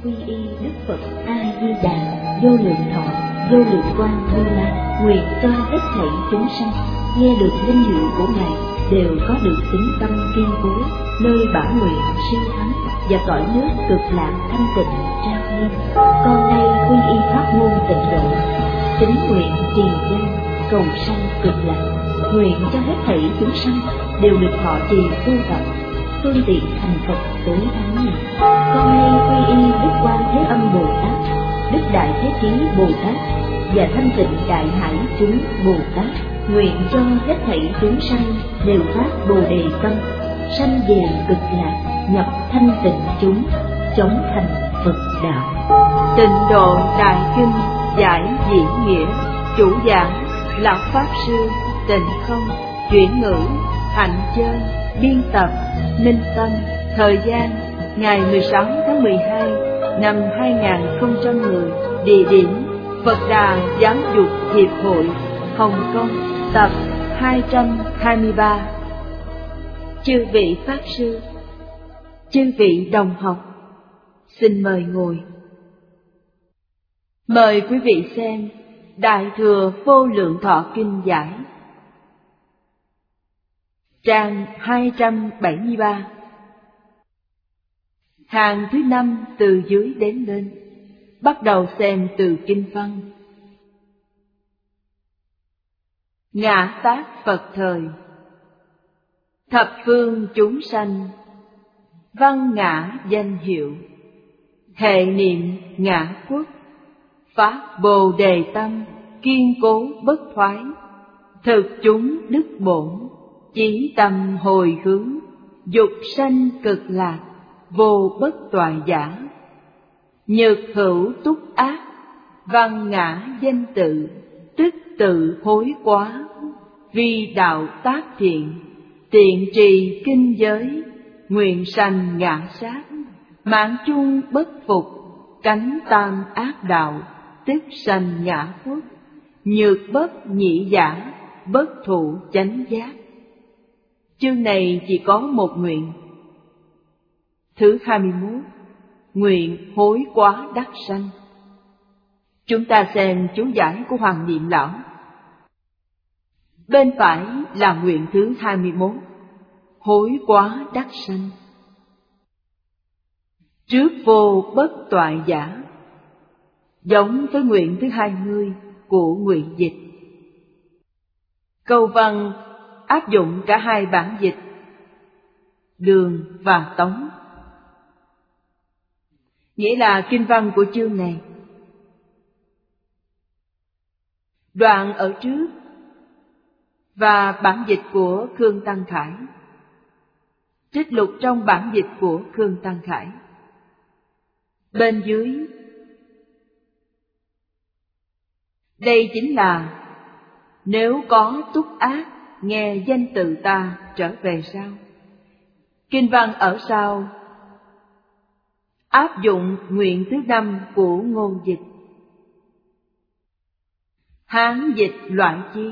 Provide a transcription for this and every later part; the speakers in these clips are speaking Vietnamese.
quy y Đức Phật A Di Đà vô lượng thọ vô lượng quang Như Lai, nguyện cho hết thảy chúng sanh nghe được linh hiệu của Ngài đều có được tính tâm kiên cố, nơi bản nguyện siêu thắng và cõi nước cực lạc thanh tịnh trang nghiêm. Con nay quy y pháp môn tịnh độ, tín nguyện trì danh cầu sanh cực lạc, nguyện cho hết thảy chúng sanh đều được thọ trì tu tập, phương tiện thành Phật tối thắng này. Con nay quy y Đức Quan Thế Âm Bồ Tát, Đức Đại Thế Chí Bồ Tát và Thanh Tịnh Đại Hải chúng Bồ Tát, nguyện cho hết thảy chúng sanh đều phát Bồ Đề tâm, sanh về cực lạc, nhập thanh tịnh chúng, chống thành Phật đạo. Tịnh Độ Đại Kinh giải diễn nghĩa, chủ giảng Lão Pháp Sư Tịnh Không, chuyển ngữ Hạnh Chân, biên tập Minh Tâm. Thời gian ngày 16 tháng 12 năm 2010. Địa điểm Phật Đà Giáo dục Hiệp hội, Hồng Kông, tập 223. Chư vị Pháp Sư, chư vị đồng học, xin mời ngồi. Mời quý vị xem Đại Thừa Vô Lượng Thọ Kinh giải, trang 273, hàng thứ 5 từ dưới đến lên. Bắt đầu xem từ kinh văn. Ngã tác Phật thời, thập phương chúng sanh, văn ngã danh hiệu, hệ niệm ngã quốc, phát Bồ Đề tâm, kiên cố bất thoái, thực chúng đức bổn, chí tâm hồi hướng, dục sanh cực lạc, vô bất toại giả. Nhược hữu túc ác, văn ngã danh tự, tức tự hối quá, vi đạo tác thiện, tiện trì kinh giới, nguyện sanh ngã sát, mãn chung bất phục, cánh tam ác đạo, tức sanh ngã quốc, nhược bất nhị giả, bất thụ chánh giác. Chương này chỉ có một nguyện. Thứ 21, nguyện hối quá đắc sanh. Chúng ta xem chú giải của Hoàng Niệm Lão. Bên phải là nguyện thứ 21, hối quá đắc sanh. Trước vô bất toại giả, giống với nguyện thứ 20 của nguyện dịch. Câu văn áp dụng cả hai bản dịch, Đường và Tống. Nghĩa là kinh văn của chương này, đoạn ở trước và bản dịch của Khương Tăng Khải, trích lục trong bản dịch của Khương Tăng Khải. Bên dưới, đây chính là nếu có túc ác nghe danh tự ta trở về sau. Kinh văn ở sau áp dụng nguyện thứ 5 của Ngôn dịch. Hán dịch loại chi?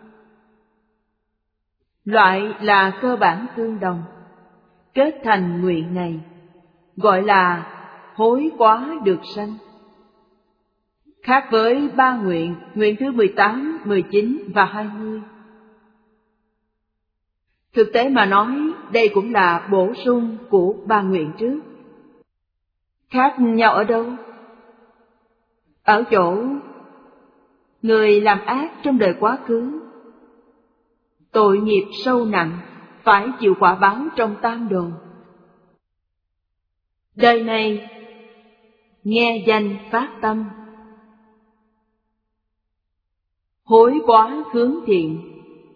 Loại là cơ bản tương đồng, kết thành nguyện này, gọi là hối quá được sanh. Khác với ba nguyện, nguyện thứ 18, 19 và 20. Thực tế mà nói, đây cũng là bổ sung của ba nguyện trước. Khác nhau ở đâu? Ở chỗ người làm ác trong đời quá khứ, tội nghiệp sâu nặng, phải chịu quả báo trong tam đồ. Đời này nghe danh phát tâm, hối quá hướng thiện,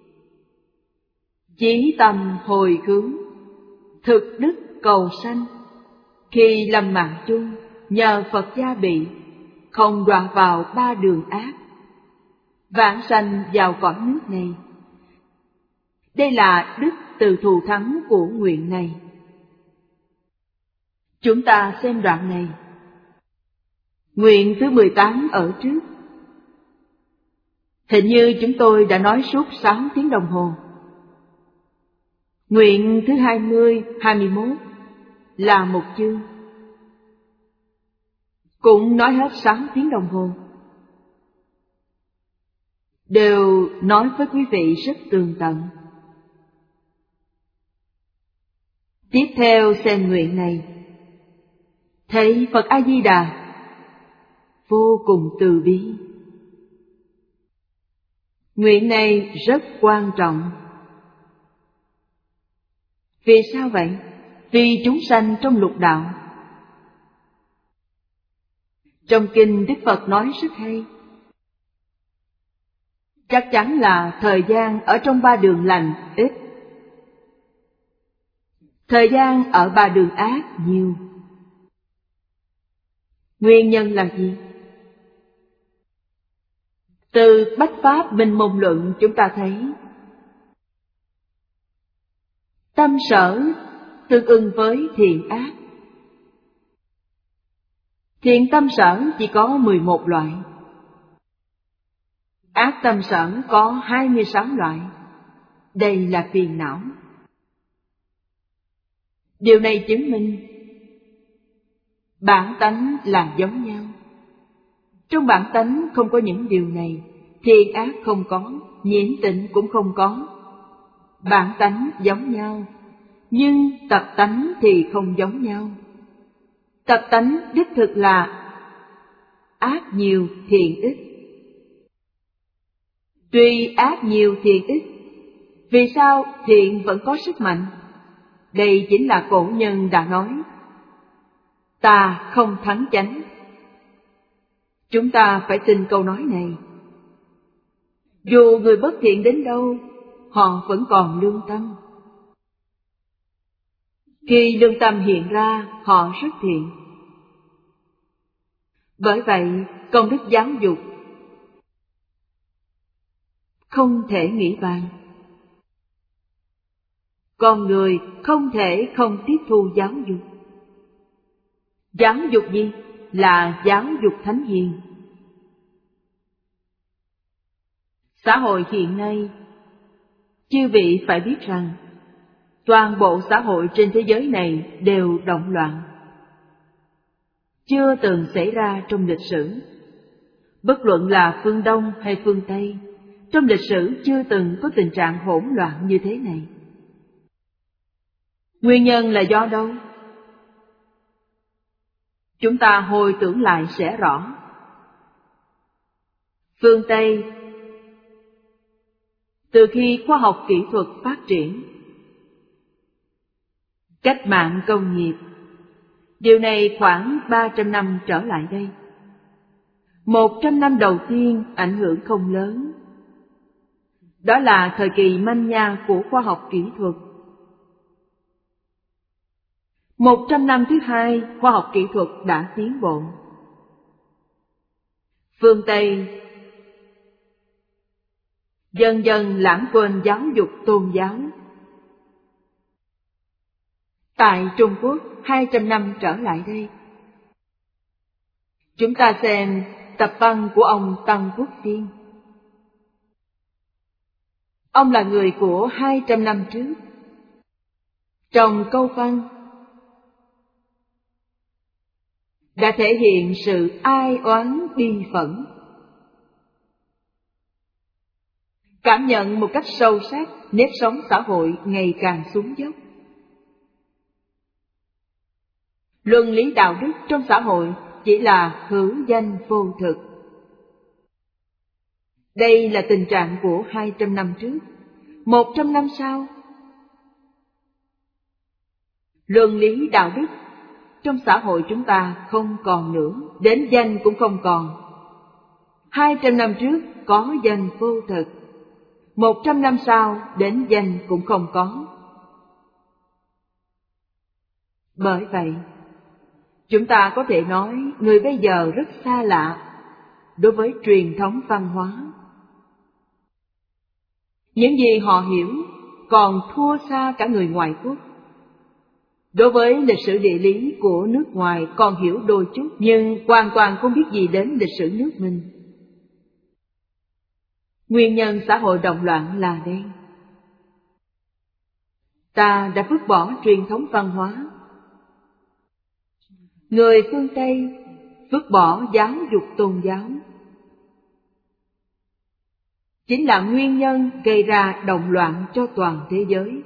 chí tâm hồi hướng, thực đức cầu sanh. Khi lâm mạng chung, nhờ Phật gia bị, không đọa vào ba đường ác, vãng sanh vào cõi nước này. Đây là đức từ thù thắng của nguyện này. Chúng ta xem đoạn này. Nguyện thứ 18 ở trước. Hình như chúng tôi đã nói suốt 6 tiếng đồng hồ. Nguyện thứ 20, 21 là một chương. cũng nói hết 6 tiếng đồng hồ. Đều nói với quý vị rất tường tận. Tiếp theo xem nguyện này. Thấy Phật A-di-đà vô cùng từ bi. Nguyện này rất quan trọng. Vì sao vậy? Vì chúng sanh trong lục đạo. Trong kinh Đức Phật nói rất hay. Chắc chắn là thời gian ở trong 3 đường lành ít, thời gian ở 3 đường ác nhiều. Nguyên nhân là gì? Từ Bách Pháp Minh Môn Luận chúng ta thấy tâm sở tương ưng với thiện ác. Thiện tâm sở chỉ có 11 loại, ác tâm sở có 26 loại. Đây là phiền não. Điều này chứng minh bản tánh là giống nhau. Trong bản tánh không có những điều này, thiện ác không có, nhiễm tịnh cũng không có. Bản tánh giống nhau, nhưng tập tánh thì không giống nhau. Tập tánh đích thực là ác nhiều thiện ít. Tuy ác nhiều thiện ít, vì sao thiện vẫn có sức mạnh? Đây chính là cổ nhân đã nói, ta không thắng chánh. Chúng ta phải tin câu nói này. Dù người bất thiện đến đâu, họ vẫn còn lương tâm. Khi lương tâm hiện ra, họ rất thiện. Bởi vậy, công đức giáo dục không thể nghĩ bàn. Con người không thể không tiếp thu giáo dục. Giáo dục gì? Là giáo dục thánh hiền. Xã hội hiện nay, chư vị phải biết rằng toàn bộ xã hội trên thế giới này đều động loạn. Chưa từng xảy ra trong lịch sử. Bất luận là phương Đông hay phương Tây, trong lịch sử chưa từng có tình trạng hỗn loạn như thế này. Nguyên nhân là do đâu? Chúng ta hồi tưởng lại sẽ rõ. Phương Tây, từ khi khoa học kỹ thuật phát triển, cách mạng công nghiệp, điều này khoảng 300 năm trở lại đây. 100 năm đầu tiên ảnh hưởng không lớn. Đó là thời kỳ manh nha của khoa học kỹ thuật. 100 năm thứ hai, khoa học kỹ thuật đã tiến bộ. Phương Tây dần dần lãng quên giáo dục tôn giáo. Tại Trung Quốc, 200 năm trở lại đây, chúng ta xem tập văn của ông Tăng Quốc Phiên. Ông là người của 200 năm trước. Trong câu văn đã thể hiện sự ai oán bi phẫn, cảm nhận một cách sâu sắc nếp sống xã hội ngày càng xuống dốc. Luân lý đạo đức trong xã hội chỉ là hữu danh vô thực. Đây là tình trạng của 200 năm trước. 100 năm sau, luân lý đạo đức trong xã hội chúng ta không còn nữa, đến danh cũng không còn. 200 năm trước có danh vô thực, 100 năm sau đến danh cũng không có. Bởi vậy, chúng ta có thể nói người bây giờ rất xa lạ đối với truyền thống văn hóa. Những gì họ hiểu còn thua xa cả người ngoại quốc. Đối với lịch sử địa lý của nước ngoài còn hiểu đôi chút, nhưng hoàn toàn không biết gì đến lịch sử nước mình. Nguyên nhân xã hội động loạn là đây. Ta đã vứt bỏ truyền thống văn hóa. Người phương Tây vứt bỏ giáo dục tôn giáo, chính là nguyên nhân gây ra động loạn cho toàn thế giới.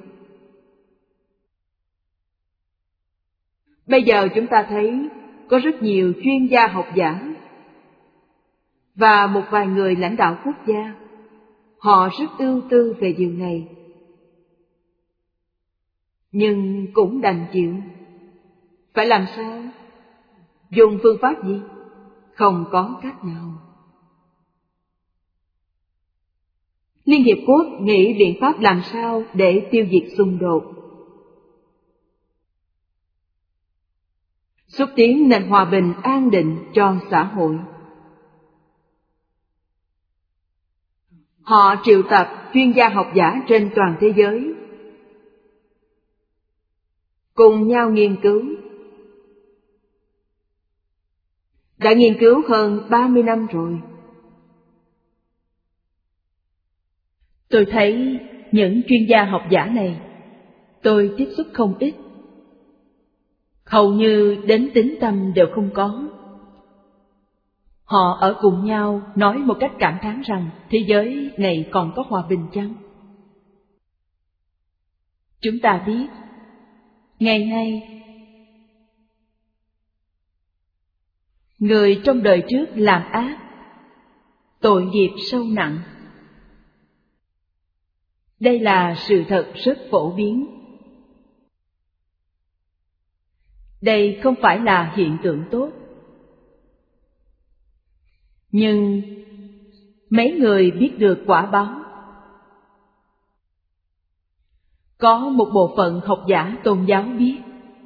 Bây giờ chúng ta thấy có rất nhiều chuyên gia học giả và một vài người lãnh đạo quốc gia, họ rất ưu tư về điều này. Nhưng cũng đành chịu. Phải làm sao? Dùng phương pháp gì? Không có cách nào. Liên Hiệp Quốc nghĩ biện pháp làm sao để tiêu diệt xung đột, xúc tiến nền hòa bình an định cho xã hội. Họ triệu tập chuyên gia học giả trên toàn thế giới, cùng nhau nghiên cứu. Đã nghiên cứu hơn 30 năm rồi. Tôi thấy những chuyên gia học giả này, tôi tiếp xúc không ít. Hầu như đến tín tâm đều không có. Họ ở cùng nhau nói một cách cảm thán rằng thế giới này còn có hòa bình chăng? Chúng ta biết, ngày nay, người trong đời trước làm ác, tội nghiệp sâu nặng. Đây là sự thật rất phổ biến. Đây không phải là hiện tượng tốt. Nhưng mấy người biết được quả báo. Có một bộ phận học giả tôn giáo biết.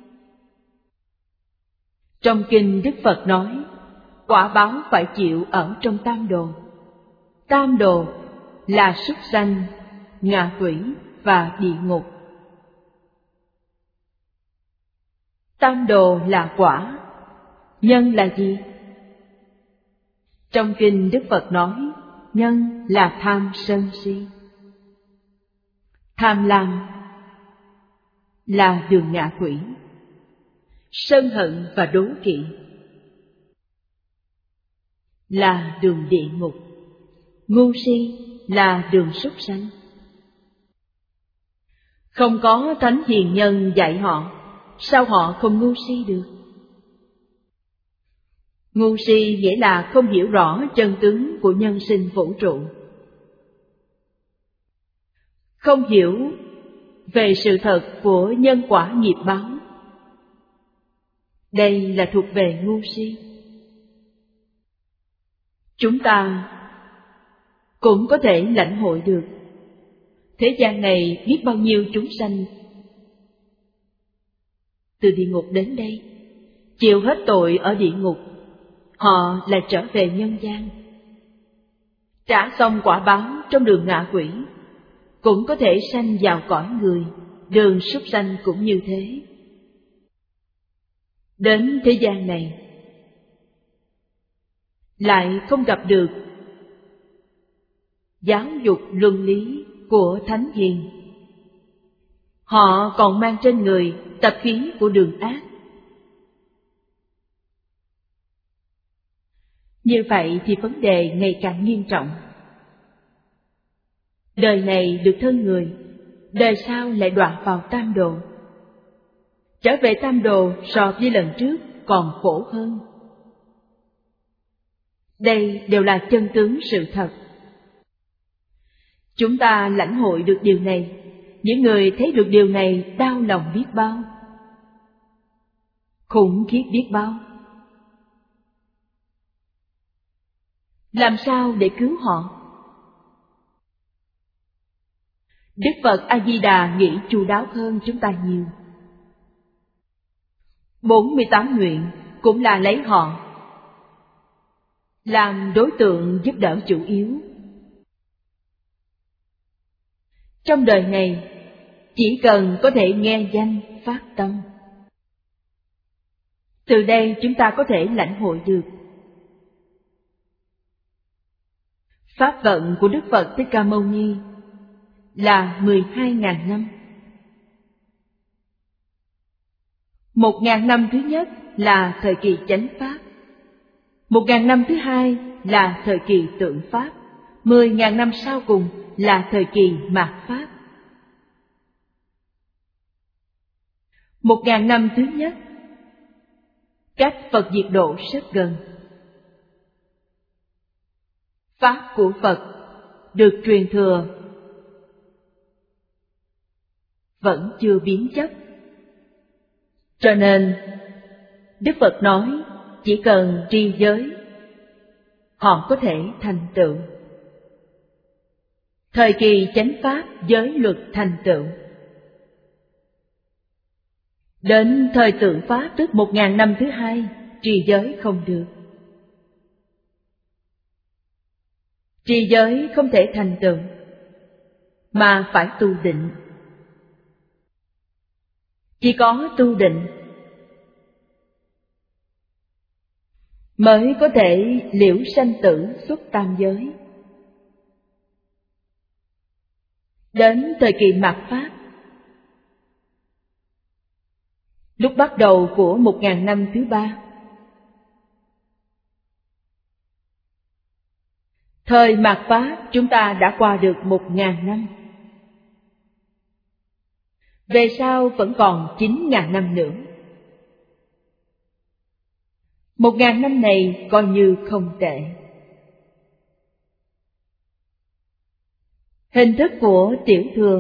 Trong kinh Đức Phật nói, quả báo phải chịu ở trong tam đồ. Tam đồ là súc sanh, ngạ quỷ và địa ngục. Tam đồ là quả, nhân là gì? Trong kinh Đức Phật nói, nhân là tham sân si. Tham lam là đường ngạ quỷ, sân hận và đố kỵ là đường địa ngục, ngu si là đường súc sanh. Không có thánh hiền nhân dạy họ, sao họ không ngu si được? Ngu si nghĩa là không hiểu rõ chân tướng của nhân sinh vũ trụ, không hiểu về sự thật của nhân quả nghiệp báo. Đây là thuộc về ngu si. Chúng ta cũng có thể lãnh hội được. Thế gian này biết bao nhiêu chúng sanh từ địa ngục đến đây, chịu hết tội ở địa ngục, họ lại trở về nhân gian, trả xong quả báo trong đường ngạ quỷ, cũng có thể sanh vào cõi người, đường súc sanh cũng như thế. Đến thế gian này lại không gặp được giáo dục luân lý của thánh hiền, họ còn mang trên người tập khí của đường ác. Như vậy thì vấn đề ngày càng nghiêm trọng. Đời này được thân người, đời sau lại đọa vào tam đồ. Trở về tam đồ so với lần trước còn khổ hơn. Đây đều là chân tướng sự thật. Chúng ta lãnh hội được điều này, những người thấy được điều này đau lòng biết bao, khủng khiếp biết bao. Làm sao để cứu họ? Đức Phật A-di-đà nghĩ chu đáo hơn chúng ta nhiều. 48 nguyện cũng là lấy họ làm đối tượng giúp đỡ chủ yếu. Trong đời này, chỉ cần có thể nghe danh phát tâm, từ đây chúng ta có thể lãnh hội được. Pháp vận của Đức Phật Thích Ca Mâu Ni là 12.000 năm. 1.000 năm thứ nhất là thời kỳ chánh pháp, 1.000 năm thứ hai là thời kỳ tượng Pháp, 10.000 năm sau cùng là thời kỳ mạt Pháp. 1.000 năm thứ nhất, cách Phật diệt độ rất gần. Pháp của Phật được truyền thừa vẫn chưa biến chất. Cho nên Đức Phật nói chỉ cần tri giới, họ có thể thành tựu. Thời kỳ chánh pháp giới luật thành tựu. Đến thời tượng Pháp tức 1.000 năm thứ hai, trì giới không được. Trì giới không thể thành tựu, mà phải tu định. Chỉ có tu định mới có thể liễu sanh tử xuất tam giới. Đến thời kỳ mạt Pháp, lúc bắt đầu của 1.000 năm thứ ba, thời mạt Pháp chúng ta đã qua được 1.000 năm. Về sau vẫn còn 9.000 năm nữa. 1.000 năm này coi như không tệ. Hình thức của tiểu thừa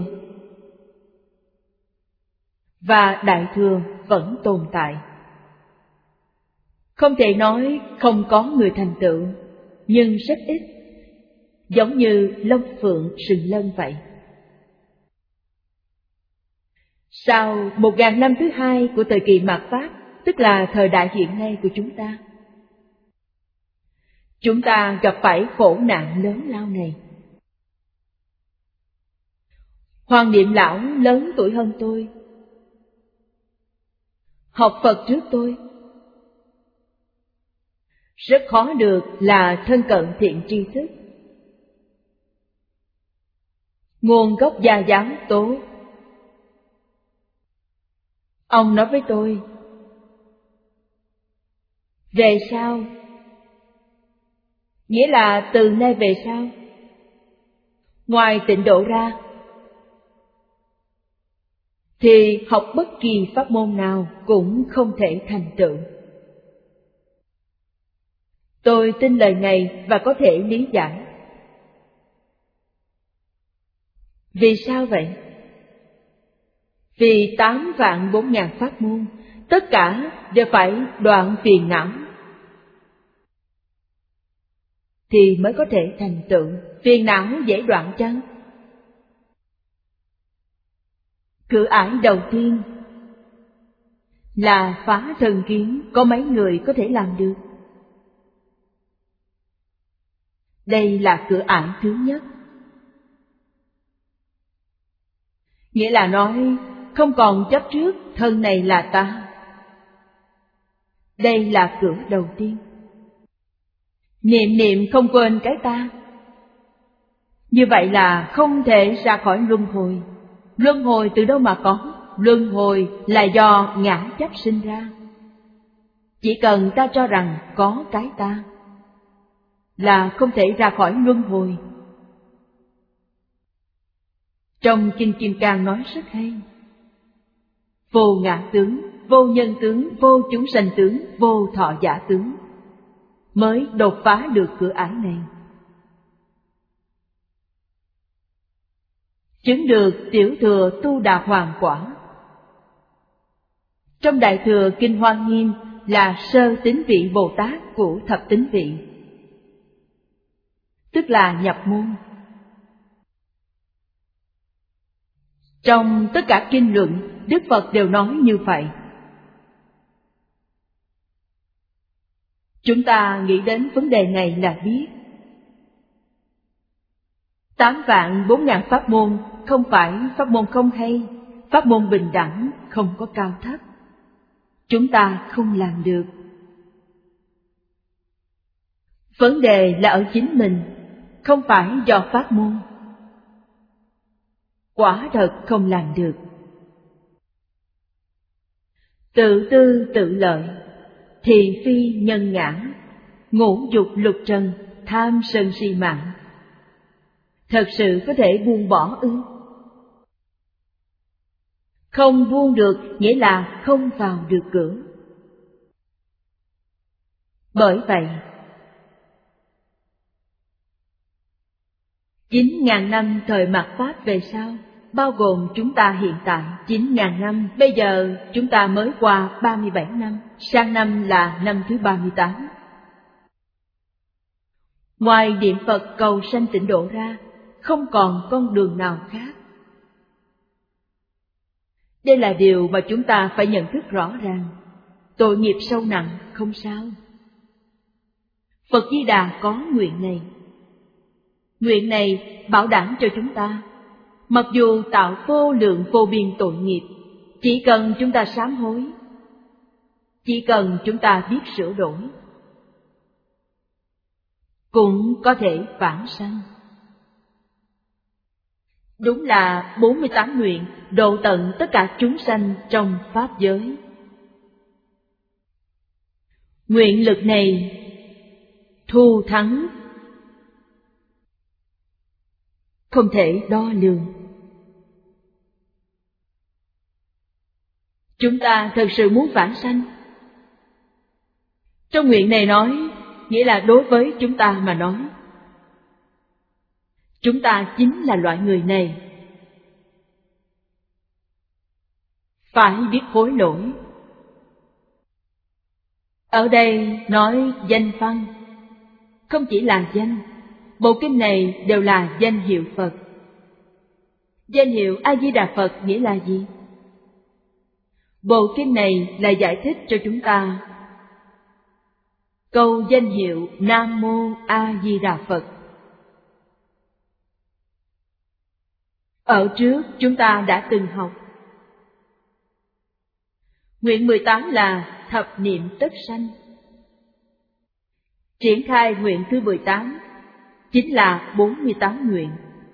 và đại thừa vẫn tồn tại. Không thể nói không có người thành tựu, nhưng rất ít, giống như lông phượng sừng lân vậy. Sau 1.000 năm thứ hai của thời kỳ mạt Pháp, tức là thời đại hiện nay của chúng ta gặp phải khổ nạn lớn lao này. Hoàng Niệm Lão lớn tuổi hơn tôi, học Phật trước tôi, rất khó được là thân cận thiện tri thức. Nguồn gốc gia giáo tốt. Ông nói với tôi, về sau, nghĩa là từ nay về sau, ngoài tịnh độ ra, thì học bất kỳ pháp môn nào cũng không thể thành tựu. Tôi tin lời này và có thể lý giải. Vì sao vậy? Vì 8.400.000 pháp môn, tất cả đều phải đoạn phiền não, thì mới có thể thành tựu. Phiền não dễ đoạn chăng? Cửa ải đầu tiên là phá thần kiến, có mấy người có thể làm được? Đây là cửa ải thứ nhất. Nghĩa là nói không còn chấp trước thân này là ta. Đây là cửa đầu tiên. Niệm niệm không quên cái ta. Như vậy là không thể ra khỏi luân hồi. Luân hồi từ đâu mà có? Luân hồi là do ngã chấp sinh ra. Chỉ cần ta cho rằng có cái ta là không thể ra khỏi luân hồi. Trong Kinh Kim Cang nói rất hay: vô ngã tướng, vô nhân tướng, vô chúng sanh tướng, vô thọ giả tướng, mới đột phá được cửa ải này. Chứng được tiểu thừa tu đà hoàng quả. Trong Đại Thừa Kinh Hoa Nghiêm là sơ tín vị Bồ Tát của thập tín vị, tức là nhập môn. Trong tất cả kinh luận, Đức Phật đều nói như vậy. Chúng ta nghĩ đến vấn đề này là biết 8.400.000 pháp môn không phải pháp môn không hay, pháp môn bình đẳng, không có cao thấp. Chúng ta không làm được. Vấn đề là ở chính mình, không phải do pháp môn. Quả thật không làm được. Tự tư tự lợi, thị phi nhân ngã, ngũ dục lục trần, tham sân si mạng. Thật sự có thể buông bỏ ư? Không buông được nghĩa là không vào được cửa. Bởi vậy, 9.000 năm thời mạt Pháp về sau, bao gồm chúng ta hiện tại 9.000 năm, bây giờ chúng ta mới qua 37 năm, sang năm là năm thứ 38. Ngoài niệm Phật cầu sanh tịnh độ ra, không còn con đường nào khác. Đây là điều mà chúng ta phải nhận thức rõ ràng. Tội nghiệp sâu nặng không sao. Phật Di Đà có nguyện này. Nguyện này bảo đảm cho chúng ta, mặc dù tạo vô lượng vô biên tội nghiệp, chỉ cần chúng ta sám hối, chỉ cần chúng ta biết sửa đổi, cũng có thể vãng sanh. Đúng là 48 nguyện độ tận tất cả chúng sanh trong Pháp giới. Nguyện lực này thù thắng, không thể đo lường. Chúng ta thật sự muốn vãng sanh. Trong nguyện này nói, nghĩa là đối với chúng ta mà nói, chúng ta chính là loại người này. Phải biết hối lỗi. Ở đây nói danh văn, không chỉ là danh. Bộ kinh này đều là danh hiệu Phật. Danh hiệu A-di-đà Phật nghĩa là gì? Bộ kinh này là giải thích cho chúng ta câu danh hiệu Nam Mô A Di Đà Phật. Ở trước chúng ta đã từng học. Nguyện 18 là thập niệm tất sanh. Triển khai nguyện thứ 18 chính là 48 nguyện.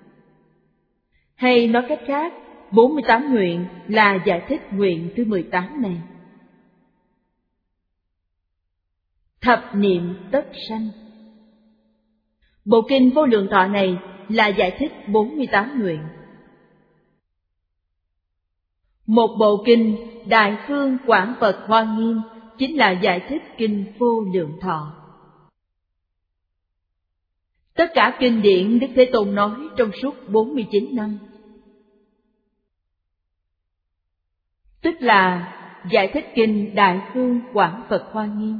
Hay nói cách khác, 48 nguyện là giải thích nguyện thứ 18 này. Thập niệm tất sanh. Bộ kinh Vô Lượng Thọ này là giải thích 48 nguyện. Một bộ kinh Đại Phương Quảng Phật Hoa Nghiêm chính là giải thích kinh Vô Lượng Thọ. Tất cả kinh điển Đức Thế Tôn nói trong suốt 49 năm, tức là giải thích kinh Đại Phương Quảng Phật Hoa Nghiêm.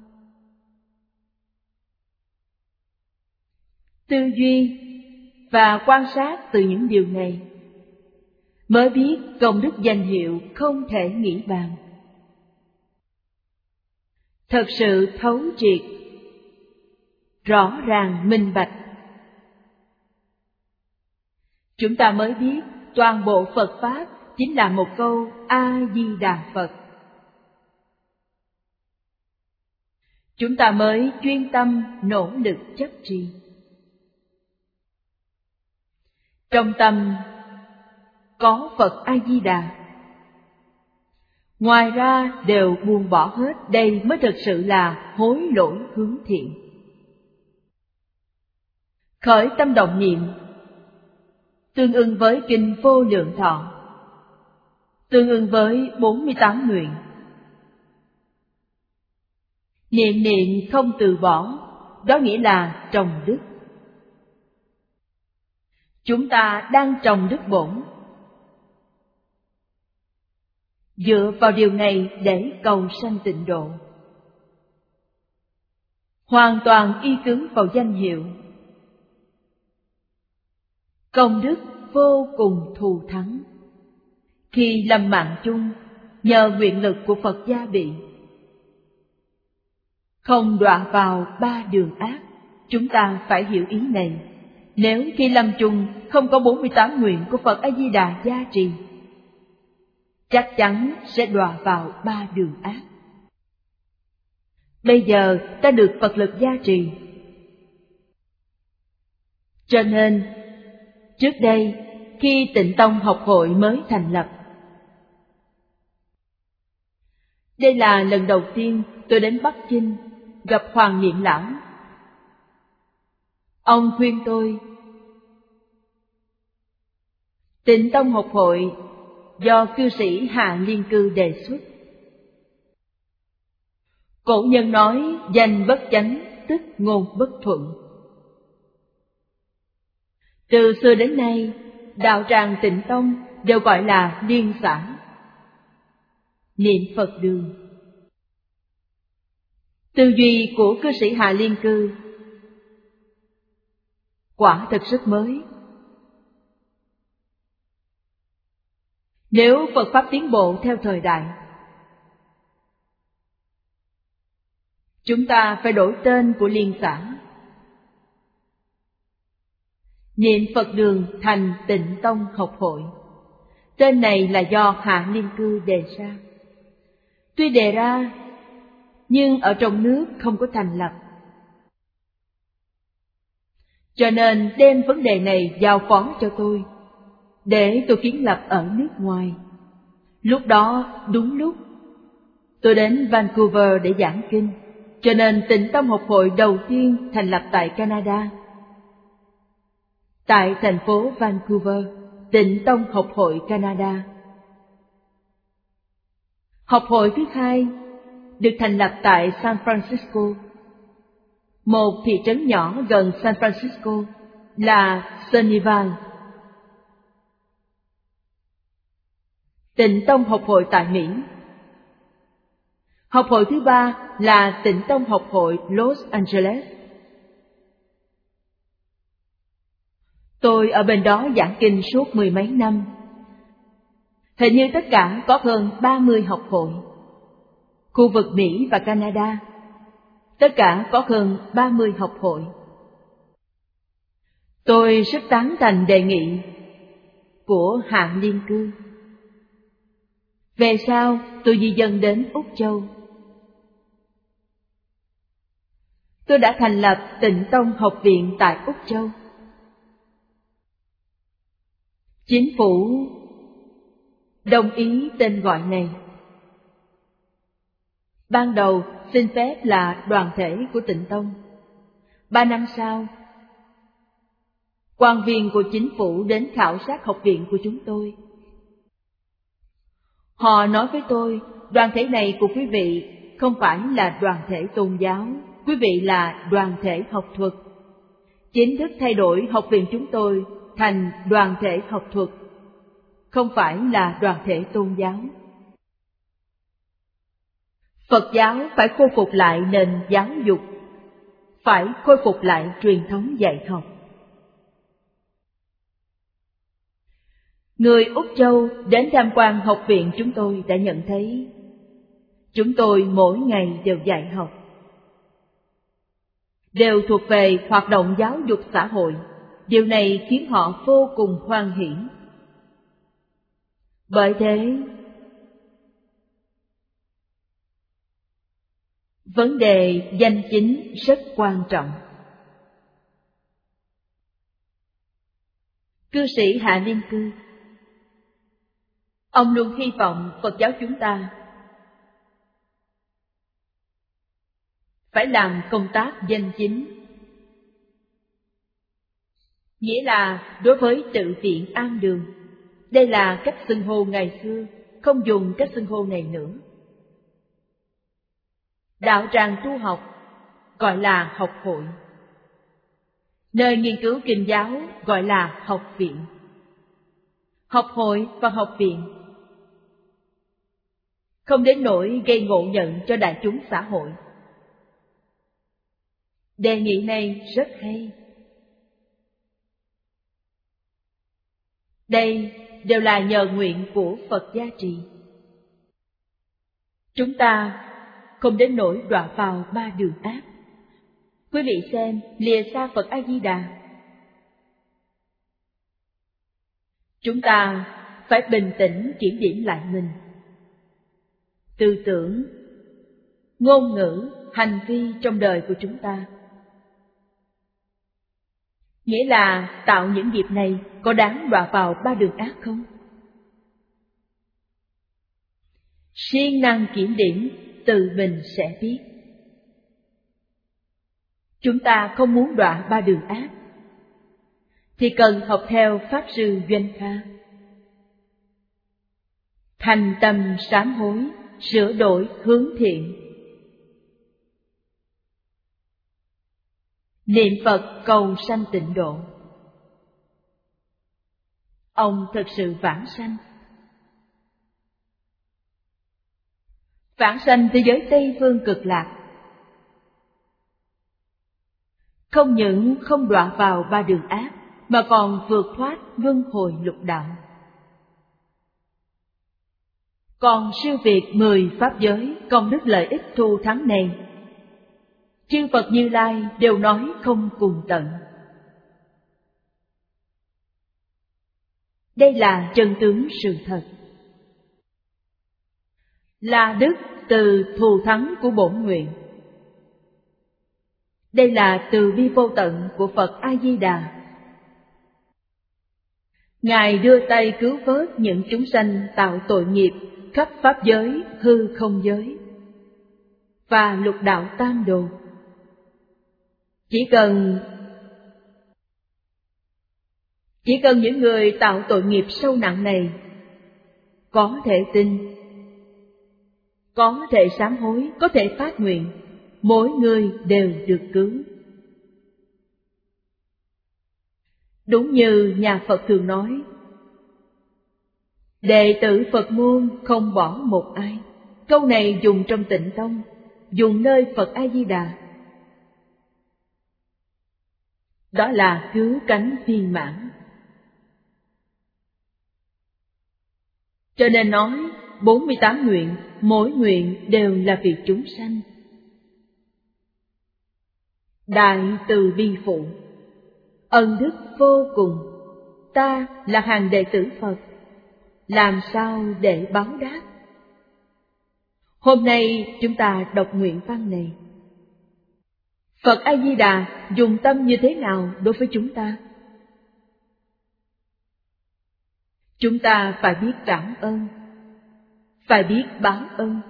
Tư duy và quan sát từ những điều này mới biết công đức danh hiệu không thể nghĩ bàn. Thật sự thấu triệt, rõ ràng minh bạch, chúng ta mới biết toàn bộ Phật Pháp chính là một câu A-di-đà Phật. Chúng ta mới chuyên tâm nỗ lực chấp trì. Trong tâm có Phật A-di-đà, ngoài ra đều buông bỏ hết. Đây mới thực sự là hối lỗi hướng thiện. Khởi tâm động niệm tương ưng với kinh Vô Lượng Thọ, tương ưng với 48 nguyện. Niệm niệm không từ bỏ, đó nghĩa là trồng đức. Chúng ta đang trồng đức bổn, dựa vào điều này để cầu sanh tịnh độ. Hoàn toàn y cứng vào danh hiệu. Công đức vô cùng thù thắng. Khi lâm mạng chung, nhờ nguyện lực của Phật gia bị, không đọa vào ba đường ác. Chúng ta phải hiểu ý này. Nếu khi lâm chung không có 48 nguyện của Phật A-di-đà gia trì, chắc chắn sẽ đọa vào ba đường ác. Bây giờ ta được Phật lực gia trì. Cho nên, trước đây khi Tịnh Tông học hội mới thành lập, đây là lần đầu tiên tôi đến Bắc Kinh gặp Hoàng Niệm Lão. Ông khuyên tôi Tịnh Tông Học Hội do cư sĩ Hạ Liên Cư đề xuất. Cổ nhân nói danh bất chánh tức ngôn bất thuận. Từ xưa đến nay, đạo tràng Tịnh Tông đều gọi là liên xã, niệm Phật đường. Tư duy của cư sĩ Hạ Liên Cư quả thật rất mới. Nếu Phật Pháp tiến bộ theo thời đại, chúng ta phải đổi tên của liên xã, niệm Phật đường thành Tịnh Tông Học Hội. Tên này là do Hạ Liên Cư đề ra. Tuy đề ra, nhưng ở trong nước không có thành lập. Cho nên đem vấn đề này giao phó cho tôi, để tôi kiến lập ở nước ngoài. Lúc đó, đúng lúc, tôi đến Vancouver để giảng kinh, cho nên Tịnh Tông Học Hội đầu tiên thành lập tại Canada. Tại thành phố Vancouver, Tịnh Tông Học Hội Canada. Học hội thứ hai được thành lập tại San Francisco. Một thị trấn nhỏ gần San Francisco là Sunnyvale. Tịnh Tông Học Hội tại Mỹ. Học hội thứ ba là Tịnh Tông Học Hội Los Angeles. Tôi ở bên đó giảng kinh suốt mười mấy năm. Hình như tất cả có hơn 30 học hội. Khu vực Mỹ và Canada, tất cả có hơn 30 học hội. Tôi rất tán thành đề nghị của Hạ Liên Cư. Về sau, tôi di dân đến Úc Châu. Tôi đã thành lập Tịnh Tông Học Viện tại Úc Châu. Chính phủ đồng ý tên gọi này. Ban đầu xin phép là đoàn thể của Tịnh Tông. 3 năm sau, quan viên của chính phủ đến khảo sát học viện của chúng tôi. Họ nói với tôi, đoàn thể này của quý vị không phải là đoàn thể tôn giáo, quý vị là đoàn thể học thuật. Chính thức thay đổi học viện chúng tôi thành đoàn thể học thuật, không phải là đoàn thể tôn giáo. Phật giáo phải khôi phục lại nền giáo dục, phải khôi phục lại truyền thống dạy học. Người Úc Châu đến tham quan học viện chúng tôi đã nhận thấy chúng tôi mỗi ngày đều dạy học, đều thuộc về hoạt động giáo dục xã hội. Điều này khiến họ vô cùng hoan hỉ. Bởi thế, vấn đề danh chính rất quan trọng. Cư sĩ Hạ Liên Cư, ông luôn hy vọng Phật giáo chúng ta phải làm công tác danh chính. Nghĩa là đối với tự viện an đường, đây là cách xưng hô ngày xưa, không dùng cách xưng hô này nữa. Đạo tràng tu học gọi là học hội. Nơi nghiên cứu kinh giáo gọi là học viện. Học hội và học viện không đến nỗi gây ngộ nhận cho đại chúng xã hội. Đề nghị này rất hay. Đây đều là nhờ nguyện của Phật gia trì. Chúng ta không đến nỗi đọa vào 3 đường ác. Quý vị xem lìa xa Phật A Di Đà. Chúng ta phải bình tĩnh kiểm điểm lại mình. Tư tưởng, ngôn ngữ, hành vi trong đời của chúng ta. Nghĩa là tạo những nghiệp này có đáng đọa vào 3 đường ác không? Siêng năng kiểm điểm, tự mình sẽ biết. chúng ta không muốn đọa ba đường ác, thì cần học theo Pháp Sư Doanh Kha. Thành tâm sám hối, sửa đổi hướng thiện. Niệm Phật cầu sanh tịnh độ. Ông thật sự vãng sanh. Vãng sanh thế giới Tây Phương Cực Lạc. Không những không đọa vào ba đường ác, mà còn vượt thoát luân hồi lục đạo. Còn siêu việt 10 pháp giới, công đức lợi ích thù thắng này, chư Phật Như Lai đều nói không cùng tận. Đây là chân tướng sự thật, là đức từ thù thắng của bổn nguyện. Đây là từ bi vô tận của Phật A Di Đà. Ngài đưa tay cứu vớt những chúng sanh tạo tội nghiệp khắp pháp giới, hư không giới và lục đạo tam đồ. Chỉ cần những người tạo tội nghiệp sâu nặng này có thể tin, có thể sám hối, có thể phát nguyện, mỗi người đều được cứu. Đúng như nhà Phật thường nói, đệ tử Phật môn không bỏ một ai. Câu này dùng trong Tịnh Tông, dùng nơi Phật A Di Đà. Đó là cứu cánh viên mãn. Cho nên nói 48 nguyện, mỗi nguyện đều là vì chúng sanh. Đại từ bi phụ, ân đức vô cùng. Ta là hàng đệ tử Phật, làm sao để báo đáp? Hôm nay chúng ta đọc nguyện văn này. Phật A Di Đà dùng tâm như thế nào đối với chúng ta? Chúng ta phải biết cảm ơn, phải biết báo ơn.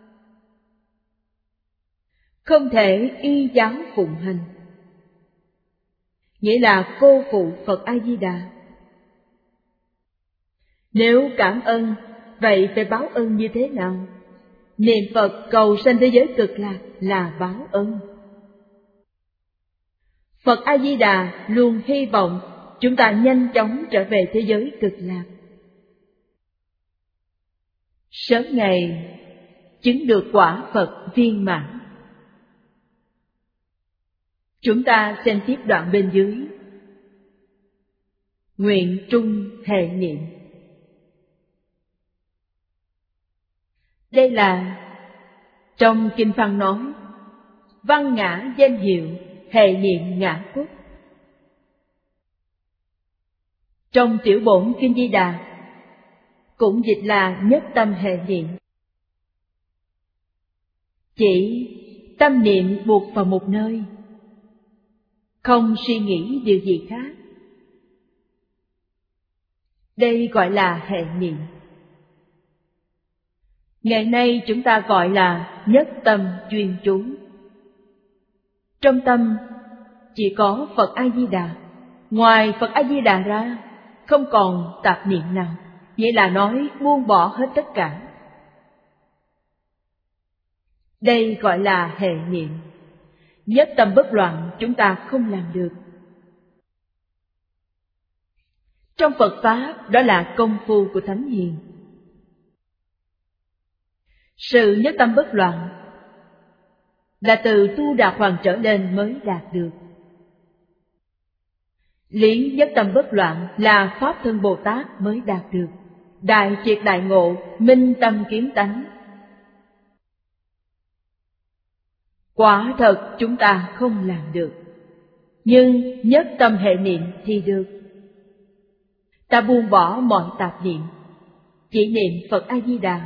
Không thể y giáo phụng hành, nghĩa là cô phụ Phật A Di Đà. Nếu cảm ơn, vậy phải báo ơn như thế nào? Niệm Phật cầu sanh thế giới Cực Lạc là báo ơn. Phật A Di Đà luôn hy vọng chúng ta nhanh chóng trở về thế giới Cực Lạc, sớm ngày chứng được quả Phật viên mãn. Chúng ta xem tiếp đoạn bên dưới. Nguyện trung hệ niệm. Đây là trong kinh văn nói văn ngã danh hiệu, hệ niệm ngã quốc. Trong tiểu bổn Kinh Di Đà cũng dịch là nhất tâm hệ niệm. Chỉ tâm niệm buộc vào một nơi, không suy nghĩ điều gì khác. Đây gọi là hệ niệm. Ngày nay chúng ta gọi là nhất tâm chuyên chú. Trong tâm chỉ có Phật A Di Đà, ngoài Phật A Di Đà ra không còn tạp niệm nào, nghĩa là nói buông bỏ hết tất cả. Đây gọi là hệ niệm. Nhất tâm bất loạn chúng ta không làm được. Trong Phật Pháp đó là công phu của Thánh Hiền. Sự nhất tâm bất loạn là từ Tu Đà Hoàng trở lên mới đạt được. Lý nhất tâm bất loạn là Pháp Thân Bồ Tát mới đạt được. Đại triệt đại ngộ, minh tâm kiến tánh. Quả thật chúng ta không làm được, nhưng nhất tâm hệ niệm thì được. Ta buông bỏ mọi tạp niệm, chỉ niệm Phật A Di Đà,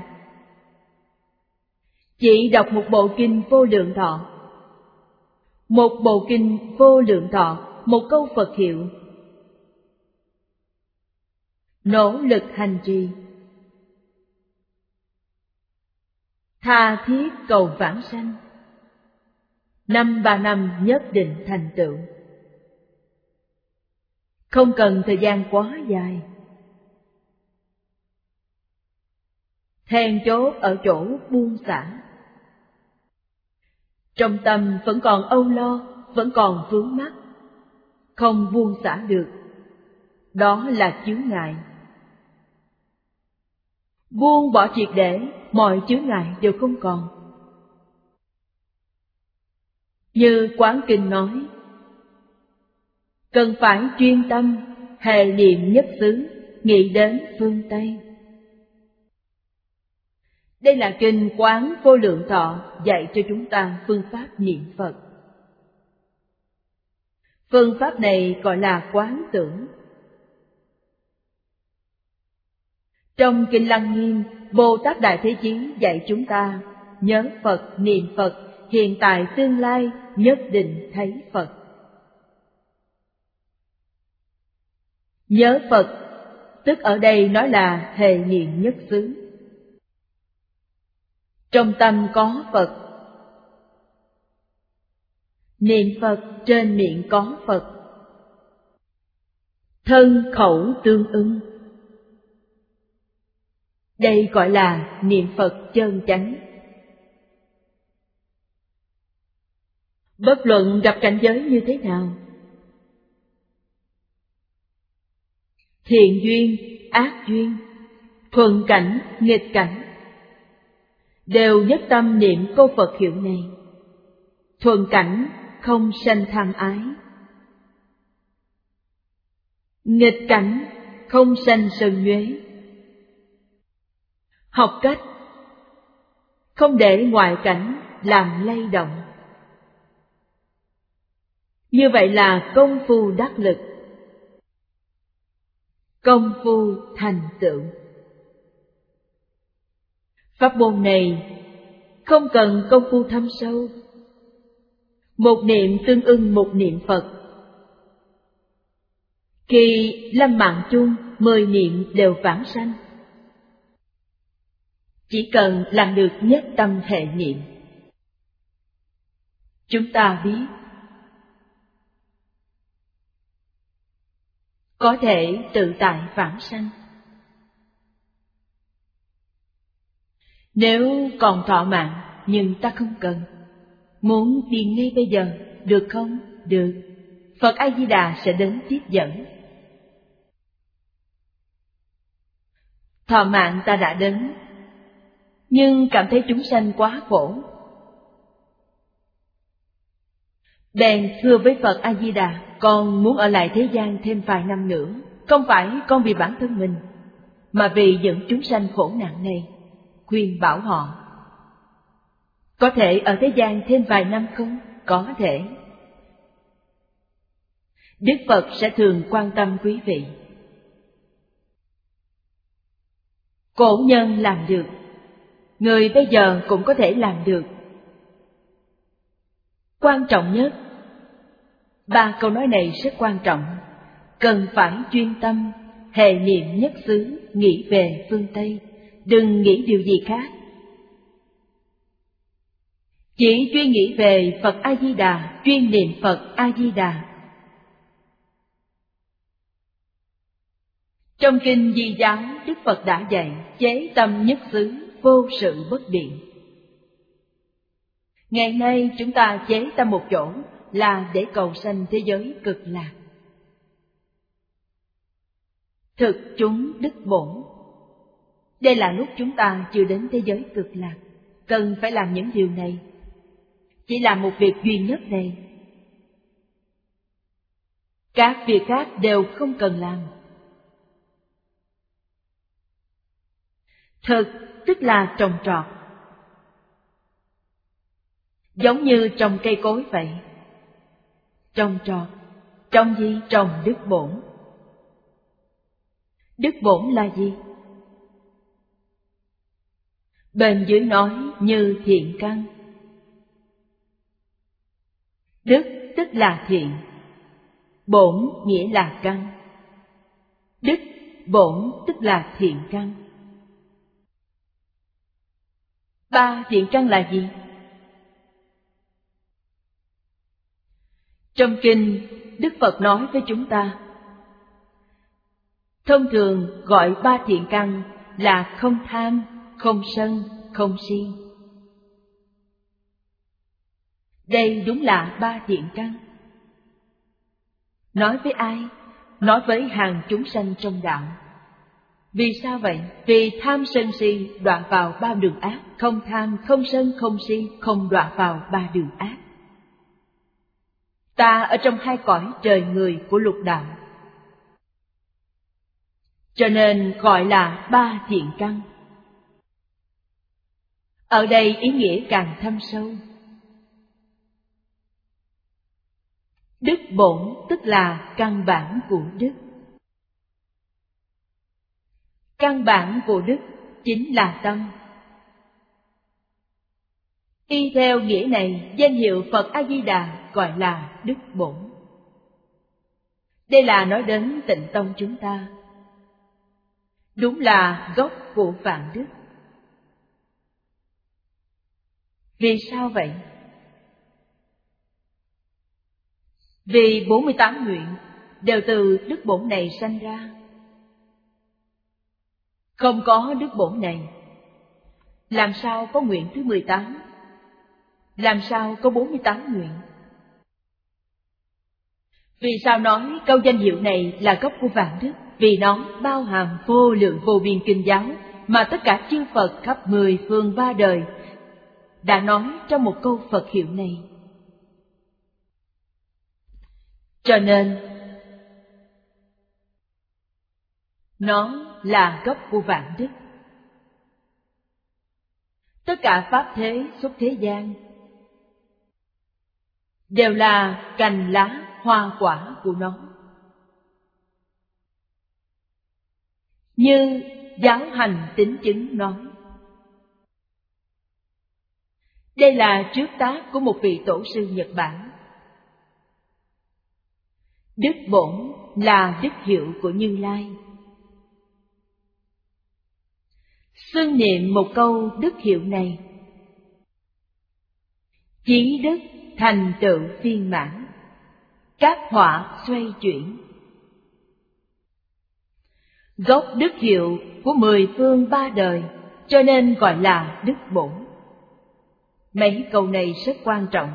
chỉ đọc một bộ kinh Vô Lượng Thọ. Một bộ kinh Vô Lượng Thọ, một câu Phật hiệu, nỗ lực hành trì, tha thiết cầu vãng sanh. 5-3 năm nhất định thành tựu. Không cần thời gian quá dài. Then chốt ở chỗ buông xả. Trong tâm vẫn còn âu lo, vẫn còn vướng mắc, không buông xả được, đó là chướng ngại. Buông bỏ triệt để, mọi chướng ngại đều không còn. Như Quán Kinh nói, cần phải chuyên tâm, hề niệm nhất xứ, nghĩ đến phương Tây. Đây là kinh Quán Vô Lượng Thọ dạy cho chúng ta phương pháp niệm Phật. Phương pháp này gọi là quán tưởng. Trong kinh Lăng Nghiêm, Bồ Tát Đại Thế Chí dạy chúng ta nhớ Phật, niệm Phật, hiện tại tương lai nhất định thấy Phật. Nhớ Phật, tức ở đây nói là thề niệm nhất xứ. Trong tâm có Phật. Niệm Phật trên miệng có Phật. Thân khẩu tương ưng. Đây gọi là niệm Phật chân chánh. Bất luận gặp cảnh giới như thế nào, thiện duyên, ác duyên, thuận cảnh, nghịch cảnh, đều nhất tâm niệm câu Phật hiệu này. Thuận cảnh không sanh tham ái, nghịch cảnh không sanh sân nhuế. Học cách không để ngoại cảnh làm lay động. Như vậy là công phu đắc lực, công phu thành tựu. Pháp môn này không cần công phu thâm sâu. Một niệm tương ưng một niệm Phật. Khi lâm mạng chung, 10 niệm đều vãng sanh. Chỉ cần làm được nhất tâm hệ niệm. Chúng ta biết có thể tự tại vãng sanh. Nếu còn thọ mạng nhưng ta không cần, muốn đi ngay bây giờ, được không? Được. Phật A Di Đà sẽ đến tiếp dẫn. Thọ mạng ta đã đến, nhưng cảm thấy chúng sanh quá khổ. Bèn thưa với Phật A Di Đà, con muốn ở lại thế gian thêm vài năm nữa, không phải con vì bản thân mình, mà vì những chúng sanh khổ nạn này. Khuyên bảo họ, có thể ở thế gian thêm vài năm không? Có thể. Đức Phật sẽ thường quan tâm quý vị. Cổ nhân làm được, người bây giờ cũng có thể làm được. Quan trọng nhất, 3 câu nói này rất quan trọng. Cần phải chuyên tâm, hề niệm nhất xứ, nghĩ về phương Tây, đừng nghĩ điều gì khác. Chỉ chuyên nghĩ về Phật A Di Đà, chuyên niệm Phật A Di Đà. Trong kinh Di Giáo, Đức Phật đã dạy chế tâm nhất xứ, vô sự bất biện. Ngày nay chúng ta chế tâm một chỗ là để cầu sanh thế giới cực lạc. Thực chúng đức bổn. Đây là lúc chúng ta chưa đến thế giới cực lạc, cần phải làm những điều này. Chỉ làm một việc duy nhất này. Các việc khác đều không cần làm. Thực tức là trồng trọt. Giống như trồng cây cối vậy. Trồng trọt. Trồng gì? Trồng đức bổn. Đức bổn là gì? Bên dưới nói như thiện căn. Đức tức là thiện, bổn nghĩa là căn. Đức bổn tức là thiện căn. 3 thiện căn là gì? Trong kinh, Đức Phật nói với chúng ta, thông thường gọi 3 thiện căn là không tham, không sân, không si. Đây đúng là 3 thiện căn. Nói với ai? Nói với hàng chúng sanh trong đạo. Vì sao vậy? Vì tham sân si đoạn vào 3 đường ác. Không tham, không sân, không si, không đoạn vào 3 đường ác. Ta ở trong 2 cõi trời người của lục đạo, cho nên gọi là 3 thiện căn. Ở đây ý nghĩa càng thâm sâu. Đức bổn tức là căn bản của đức. Căn bản của đức chính là tâm. Y theo nghĩa này, danh hiệu Phật A Di Đà gọi là đức bổn. Đây là nói đến Tịnh tông chúng ta. Đúng là gốc của vạn đức. Vì sao vậy? Vì 48 nguyện đều từ đức bổn này sanh ra. Không có đức bổn này, làm sao có nguyện thứ 18? Làm sao có 48 nguyện? Vì sao nói câu danh hiệu này là gốc của vạn đức? Vì nó bao hàm vô lượng vô biên kinh giáo mà tất cả chư Phật khắp 10 phương 3 đời đã nói trong một câu Phật hiệu này. Cho nên nó là gốc của vạn đức. Tất cả pháp thế xuất thế gian đều là cành lá hoa quả của nó. Như giáo hành tín chứng nói, đây là trước tác của một vị tổ sư Nhật Bản. Đức bổn là đức hiệu của Như Lai. Xưng niệm một câu đức hiệu này, chí đức thành tựu viên mãn, các họa xoay chuyển. Gốc đức hiệu của 10 phương 3 đời, cho nên gọi là đức bổn. Mấy câu này rất quan trọng,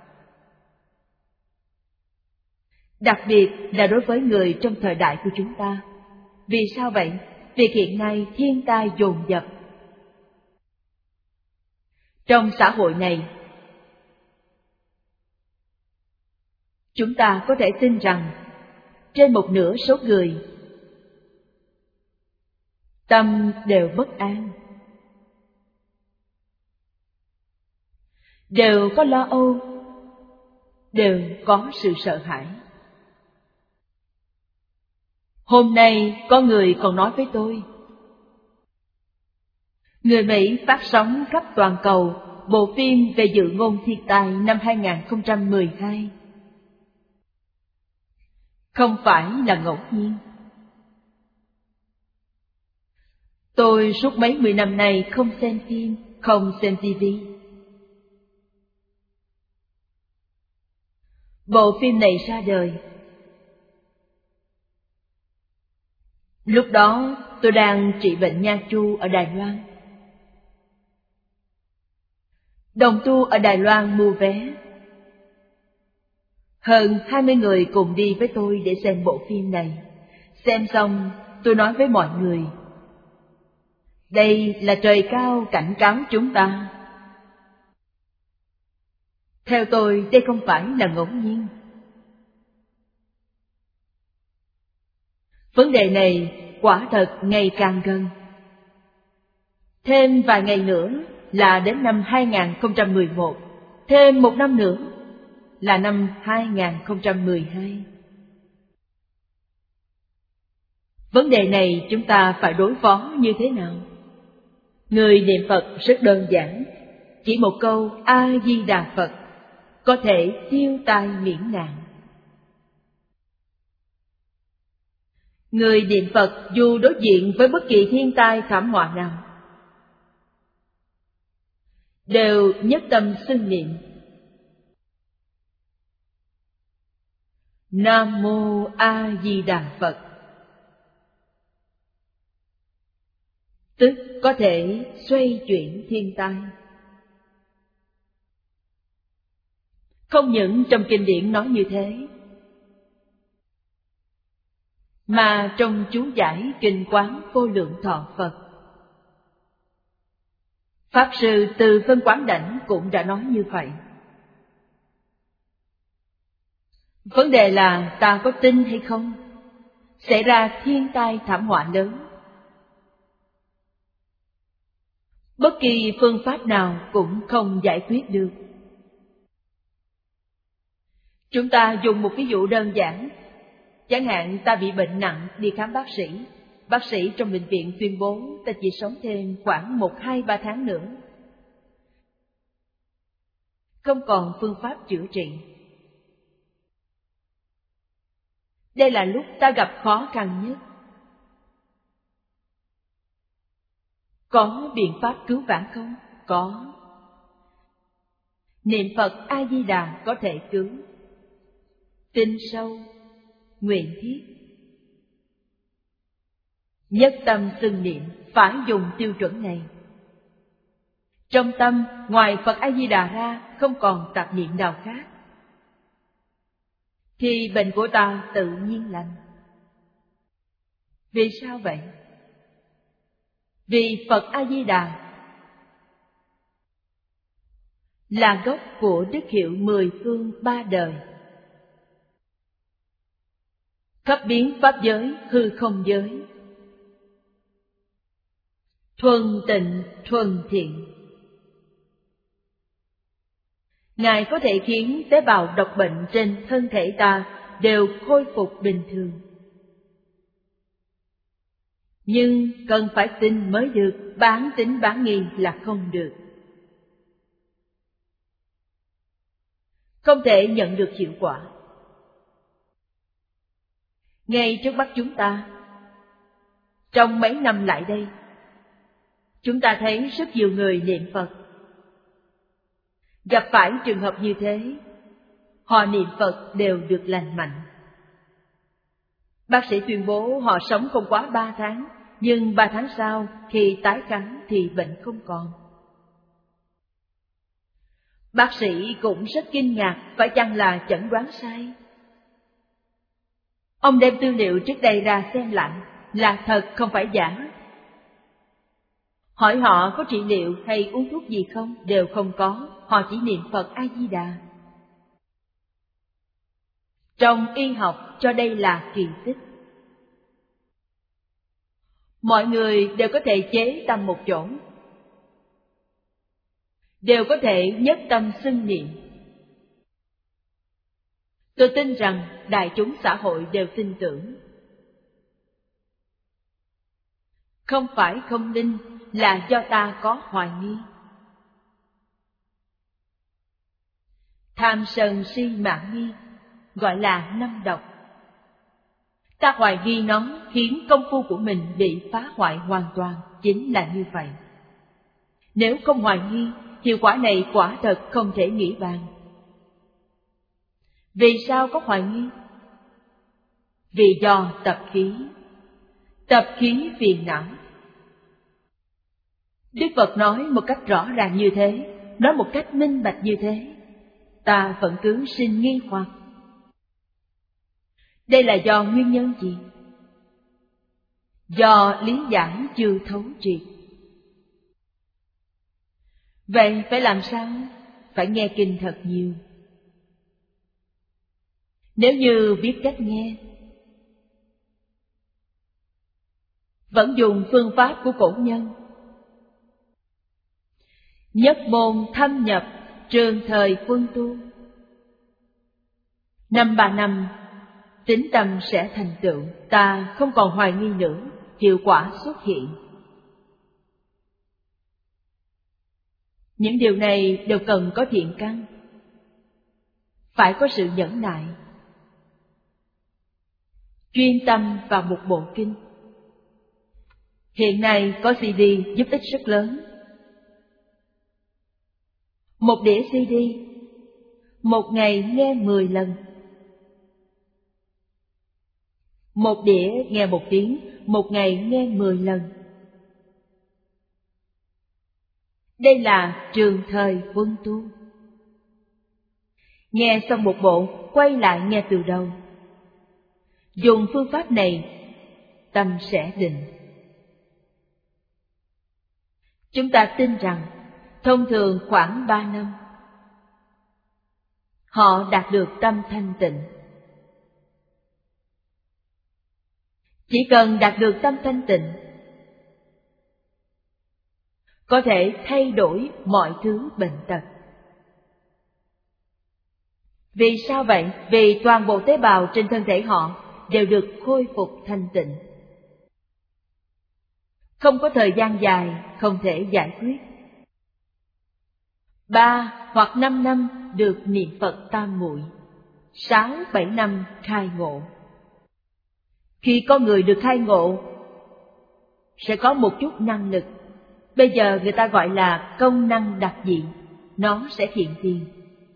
đặc biệt là đối với người trong thời đại của chúng ta. Vì sao vậy? Vì hiện nay thiên tai dồn dập. Trong xã hội này, chúng ta có thể tin rằng trên một nửa số người tâm đều bất an, đều có lo âu, đều có sự sợ hãi. Hôm nay có người còn nói với tôi, người Mỹ phát sóng khắp toàn cầu bộ phim về dự ngôn thiên tai năm 2012. Không phải là ngẫu nhiên. Tôi suốt mấy 10 năm nay không xem phim, không xem TV. Bộ phim này ra đời, lúc đó tôi đang trị bệnh nha chu ở Đài Loan. Đồng tu ở Đài Loan mua vé. Hơn 20 người cùng đi với tôi để xem bộ phim này. Xem xong, tôi nói với mọi người, đây là trời cao cảnh cáo chúng ta. Theo tôi, đây không phải là ngẫu nhiên. Vấn đề này quả thật ngày càng gần. Thêm vài ngày nữa là đến năm 2011, thêm một năm nữa là năm 2012. Vấn đề này chúng ta phải đối phó như thế nào? Người niệm Phật rất đơn giản, chỉ một câu A-di-đà Phật có thể tiêu tai miễn nạn. Người niệm Phật dù đối diện với bất kỳ thiên tai thảm họa nào, đều nhất tâm xưng niệm. Nam Mô A Di Đà Phật. Tức có thể xoay chuyển thiên tai. Không những trong kinh điển nói như thế, mà trong chú giải Kinh Quán Vô Lượng Thọ Phật, Pháp Sư Từ Phân Quán Đảnh cũng đã nói như vậy. Vấn đề là ta có tin hay không? Xảy ra thiên tai thảm họa lớn, bất kỳ phương pháp nào cũng không giải quyết được. Chúng ta dùng một ví dụ đơn giản. Chẳng hạn ta bị bệnh nặng đi khám bác sĩ. Bác sĩ trong bệnh viện tuyên bố ta chỉ sống thêm khoảng 1, 2, 3 tháng nữa, không còn phương pháp chữa trị. Đây là lúc ta gặp khó khăn nhất. Có biện pháp cứu vãn không? Có. Niệm Phật A Di Đà có thể cứu. Tin sâu, nguyện thiết, nhất tâm xưng niệm, phải dùng tiêu chuẩn này. Trong tâm ngoài Phật A Di Đà ra không còn tạp niệm nào khác, thì bệnh của ta tự nhiên lành. Vì sao vậy? Vì Phật A Di Đà là gốc của đức hiệu 10 phương 3 đời, khắp biến pháp giới, hư không giới, thuần tịnh thuần thiện. Ngài có thể khiến tế bào độc bệnh trên thân thể ta đều khôi phục bình thường. Nhưng cần phải tin mới được, bán tín bán nghi là không được. Không thể nhận được hiệu quả. Ngay trước mắt chúng ta, trong mấy năm lại đây, chúng ta thấy rất nhiều người niệm Phật. Gặp phải trường hợp như thế, họ niệm Phật đều được lành mạnh. Bác sĩ tuyên bố họ sống không quá 3 tháng, nhưng 3 tháng sau khi tái khám thì bệnh không còn. Bác sĩ cũng rất kinh ngạc, phải chăng là chẩn đoán sai? Ông đem tư liệu trước đây ra xem lại, là thật không phải giả. Hỏi họ có trị liệu hay uống thuốc gì không? Đều không có, họ chỉ niệm Phật A Di Đà. Trong y học cho đây là kỳ tích. Mọi người đều có thể chế tâm một chỗ, đều có thể nhất tâm xưng niệm. Tôi tin rằng đại chúng xã hội đều tin tưởng. Không phải không tin, là do ta có hoài nghi. Tham sân si mạn nghi gọi là 5 độc. Ta hoài nghi nó khiến công phu của mình bị phá hoại hoàn toàn, chính là như vậy. Nếu không hoài nghi, hiệu quả này quả thật không thể nghĩ bàn. Vì sao có hoài nghi? Vì do tập khí phiền não. Đức Phật nói một cách rõ ràng như thế, nói một cách minh bạch như thế, ta vẫn cứ sinh nghi hoặc. Đây là do nguyên nhân gì? Do lý giải chưa thấu triệt. Vậy phải làm sao? Phải nghe kinh thật nhiều. Nếu như biết cách nghe, vẫn dùng phương pháp của cổ nhân, nhất môn thâm nhập, trường thời quân tu, 5-3 năm, tín tâm sẽ thành tựu, ta không còn hoài nghi nữa, hiệu quả xuất hiện. Những điều này đều cần có thiện căn, phải có sự nhẫn nại, chuyên tâm vào một bộ kinh. Hiện nay có CD giúp ích rất lớn. Một đĩa CD, một ngày nghe 10 lần. Một đĩa nghe 1 tiếng, một ngày nghe 10 lần. Đây là trường thời huân tu. Nghe xong một bộ, quay lại nghe từ đầu. Dùng phương pháp này, tâm sẽ định. Chúng ta tin rằng, thông thường khoảng 3 năm, họ đạt được tâm thanh tịnh. Chỉ cần đạt được tâm thanh tịnh, có thể thay đổi mọi thứ bệnh tật. Vì sao vậy? Vì toàn bộ tế bào trên thân thể họ đều được khôi phục thanh tịnh. Không có thời gian dài không thể giải quyết. 3 hoặc 5 năm được niệm Phật tam muội, 6, 7 năm khai ngộ. Khi con người được khai ngộ, sẽ có một chút năng lực. Bây giờ người ta gọi là công năng đặc dị, nó sẽ hiện tiền.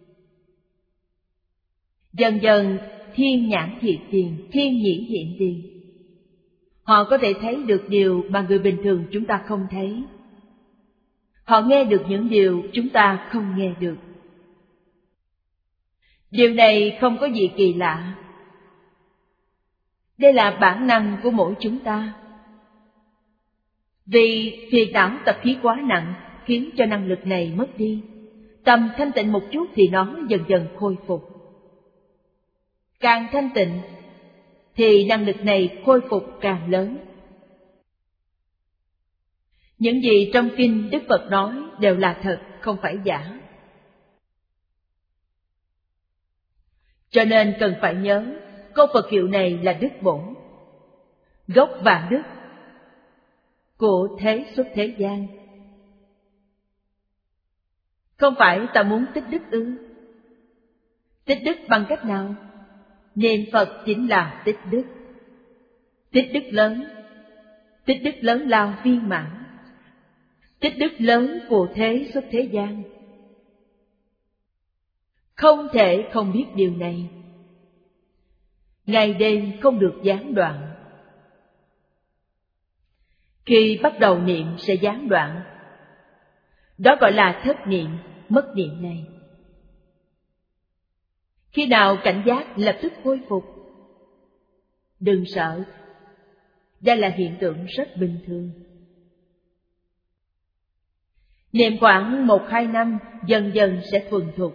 Dần dần thiên nhãn hiện tiền, thiên nhĩ hiện tiền. Họ có thể thấy được điều mà người bình thường chúng ta không thấy. Họ nghe được những điều chúng ta không nghe được. Điều này không có gì kỳ lạ. Đây là bản năng của mỗi chúng ta. Vì phiền não tập khí quá nặng khiến cho năng lực này mất đi. Tâm thanh tịnh một chút thì nó dần dần khôi phục. Càng thanh tịnh thì năng lực này khôi phục càng lớn. Những gì trong kinh Đức Phật nói đều là thật, không phải giả. Cho nên cần phải nhớ, câu Phật hiệu này là đức bổn, gốc vạn đức của thế xuất thế gian. Không phải ta muốn tích đức ư? Tích đức bằng cách nào? Niệm Phật chính là tích đức. Tích đức lớn lao viên mãn, tích đức lớn của thế xuất thế gian. Không thể không biết điều này. Ngày đêm không được gián đoạn. Khi bắt đầu niệm sẽ gián đoạn. Đó gọi là thất niệm, mất niệm này. Khi nào cảnh giác lập tức khôi phục. Đừng sợ. Đây là hiện tượng rất bình thường. Niệm khoảng 1-2 năm, dần dần sẽ thuần thục.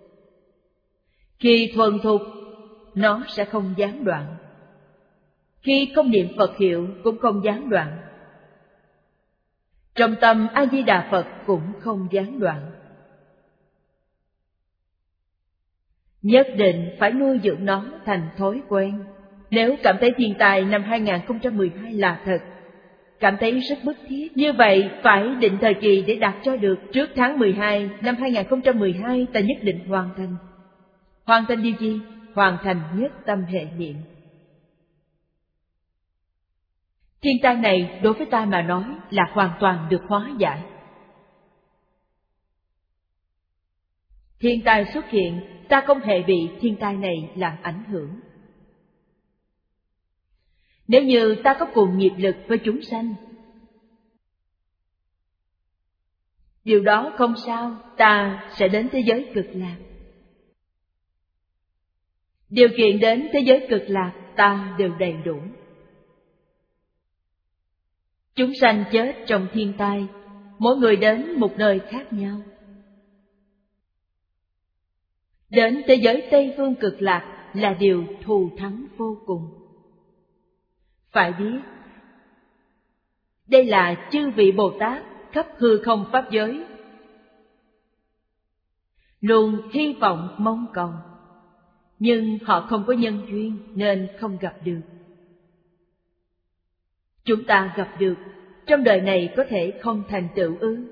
Khi thuần thục, nó sẽ không gián đoạn. Khi không niệm Phật hiệu cũng không gián đoạn. Trong tâm A Di Đà Phật cũng không gián đoạn. Nhất định phải nuôi dưỡng nó thành thói quen. Nếu cảm thấy thiên tai năm 2012 là thật, cảm thấy rất bức thiết, như vậy phải định thời kỳ để đạt cho được. Trước tháng 12 năm 2012 ta nhất định hoàn thành. Hoàn thành điều gì? Hoàn thành nhất tâm hệ niệm. Thiên tai này đối với ta mà nói là hoàn toàn được hóa giải. Thiên tai xuất hiện, ta không hề bị thiên tai này làm ảnh hưởng. Nếu như ta có cùng nghiệp lực với chúng sanh, điều đó không sao, ta sẽ đến thế giới cực lạc. Điều kiện đến thế giới cực lạc ta đều đầy đủ. Chúng sanh chết trong thiên tai, mỗi người đến một nơi khác nhau. Đến thế giới Tây Phương cực lạc là điều thù thắng vô cùng. Phải biết, đây là chư vị Bồ Tát khắp hư không pháp giới luôn hy vọng mong cầu, nhưng họ không có nhân duyên nên không gặp được. Chúng ta gặp được, trong đời này có thể không thành tựu ư?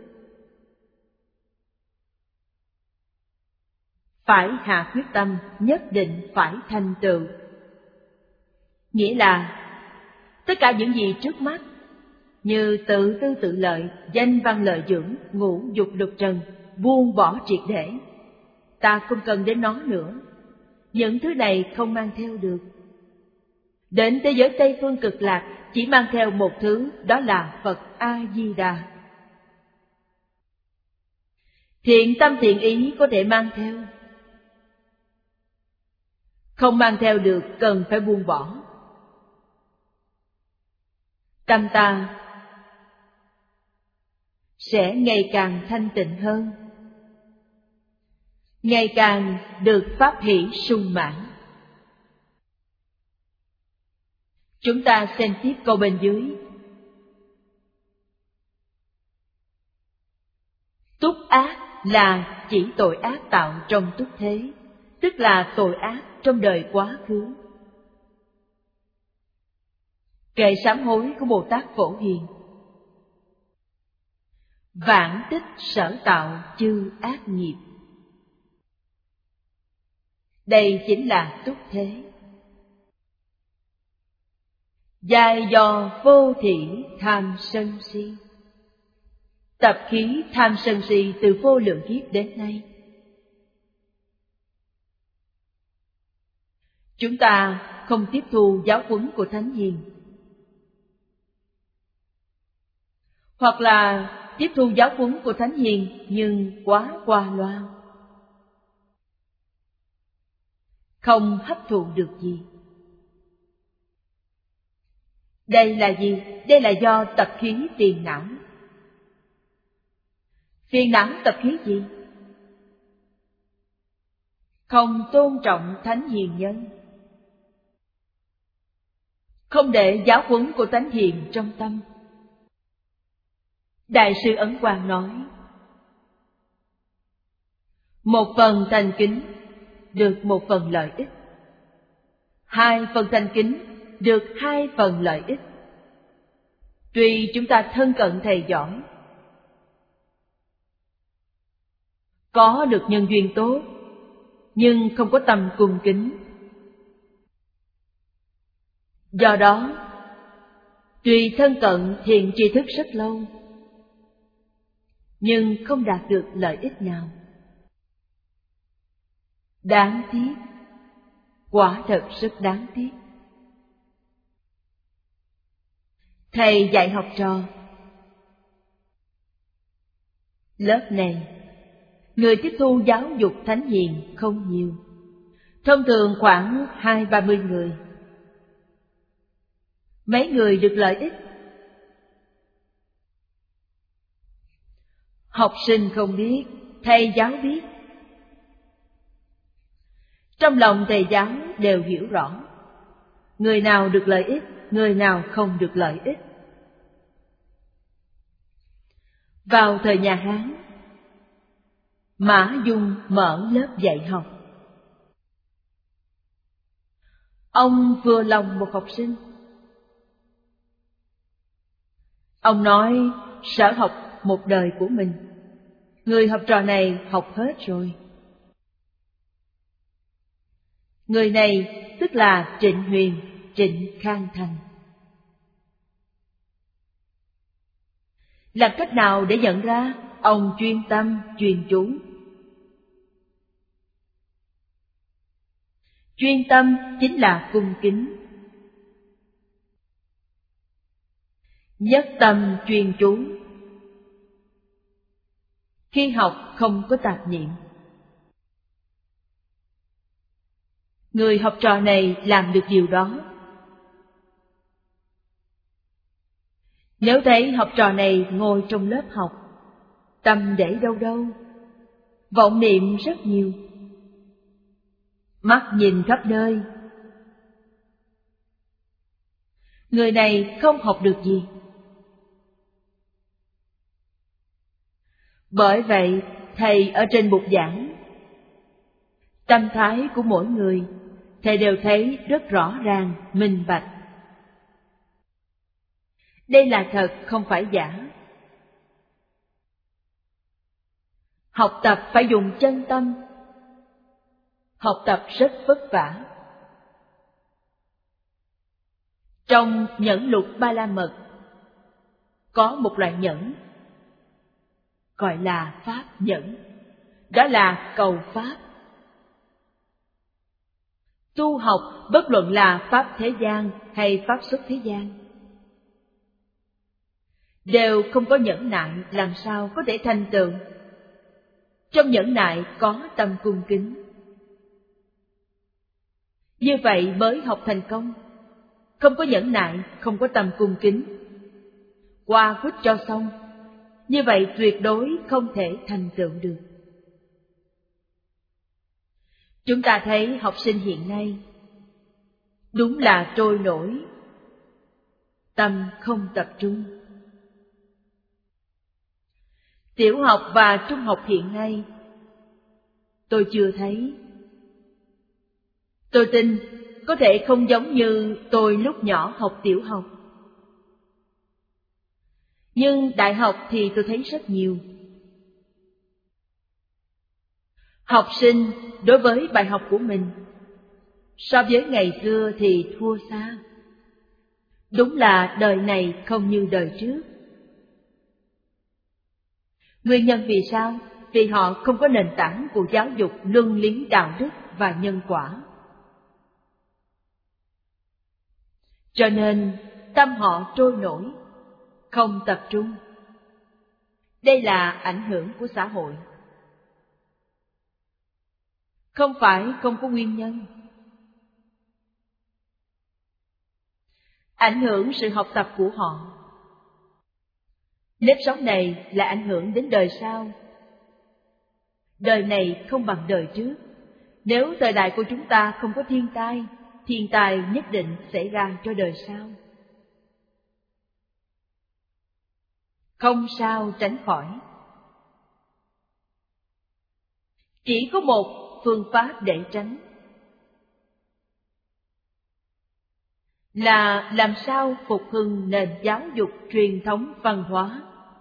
Phải hạ quyết tâm, nhất định phải thành tựu. Nghĩa là tất cả những gì trước mắt như tự tư tự lợi, danh văn lợi dưỡng, ngũ dục lục trần, buông bỏ triệt để. Ta không cần đến nó nữa. Những thứ này không mang theo được. Đến thế giới Tây Phương Cực Lạc chỉ mang theo một thứ, đó là Phật A-di-đà. Thiện tâm thiện ý có thể mang theo, không mang theo được cần phải buông bỏ. Tâm ta sẽ ngày càng thanh tịnh hơn, ngày càng được pháp hỷ sung mãn. Chúng ta xem tiếp câu bên dưới. Túc ác là chỉ tội ác tạo trong túc thế, tức là tội ác trong đời quá khứ. Kệ sám hối của Bồ Tát Phổ Hiền. Vãng tích sở tạo chư ác nghiệp. Đây chính là túc thế. Giai do vô thị tham sân si. Tập khí tham sân si từ vô lượng kiếp đến nay. Chúng ta không tiếp thu giáo huấn của Thánh Hiền, hoặc là tiếp thu giáo huấn của Thánh Hiền nhưng quá qua loa, không hấp thụ được gì. Đây là gì? Đây là do tập khí phiền não. Phiền não tập khí gì? Không tôn trọng Thánh Hiền nhân, không để giáo huấn của Thánh Hiền trong tâm. Đại sư Ấn Quang nói, một phần thành kính được một phần lợi ích, hai phần thành kính được hai phần lợi ích. Tuy chúng ta thân cận thầy giỏi, có được nhân duyên tốt, nhưng không có tâm cung kính. Do đó, tuy thân cận thiện tri thức rất lâu, nhưng không đạt được lợi ích nào. Đáng tiếc, quả thật rất đáng tiếc. Thầy dạy học trò. Lớp này, người tiếp thu giáo dục Thánh Hiền không nhiều, thông thường khoảng 20-30 người. Mấy người được lợi ích? Học sinh không biết, thầy giáo biết. Trong lòng thầy giáo đều hiểu rõ, người nào được lợi ích, người nào không được lợi ích. Vào thời nhà Hán, Mã Dung mở lớp dạy học. Ông vừa lòng một học sinh. Ông nói sở học một đời của mình, người học trò này học hết rồi. Người này tức là Trịnh Huyền, Trịnh Khang Thành. Làm cách nào để nhận ra? Ông chuyên tâm, chuyên chú. Chuyên tâm chính là cung kính. Nhất tâm chuyên chú. Khi học không có tạp niệm. Người học trò này làm được điều đó. Nếu thấy học trò này ngồi trong lớp học, tâm để đâu đâu, vọng niệm rất nhiều, mắt nhìn khắp nơi, người này không học được gì. Bởi vậy, thầy ở trên bục giảng, tâm thái của mỗi người, thầy đều thấy rất rõ ràng, minh bạch. Đây là thật, không phải giả. Học tập phải dùng chân tâm. Học tập rất vất vả. Trong nhẫn lục Ba La Mật, có một loại nhẫn, gọi là Pháp nhẫn. Đó là cầu Pháp. Tu học bất luận là pháp thế gian hay pháp xuất thế gian, đều không có nhẫn nại, làm sao có thể thành tựu. Trong nhẫn nại có tâm cung kính, như vậy mới học thành công. Không có nhẫn nại, không có tâm cung kính, qua quýt cho xong, như vậy tuyệt đối không thể thành tựu được. Chúng ta thấy học sinh hiện nay đúng là trôi nổi, tâm không tập trung. Tiểu học và trung học hiện nay tôi chưa thấy. Tôi tin có thể không giống như tôi lúc nhỏ học tiểu học, nhưng đại học thì tôi thấy rất nhiều. Học sinh đối với bài học của mình so với ngày xưa thì thua xa. Đúng là đời này không như đời trước. Nguyên nhân vì sao? Vì họ không có nền tảng của giáo dục luân lý đạo đức và nhân quả. Cho nên tâm họ trôi nổi, không tập trung. Đây là ảnh hưởng của xã hội. Không phải không có nguyên nhân. Ảnh hưởng sự học tập của họ. Nếp sống này là ảnh hưởng đến đời sau. Đời này không bằng đời trước. Nếu thời đại của chúng ta không có thiên tai nhất định xảy ra cho đời sau. Không sao tránh khỏi. Chỉ có một phương pháp để tránh, là làm sao phục hưng nền giáo dục truyền thống văn hóa.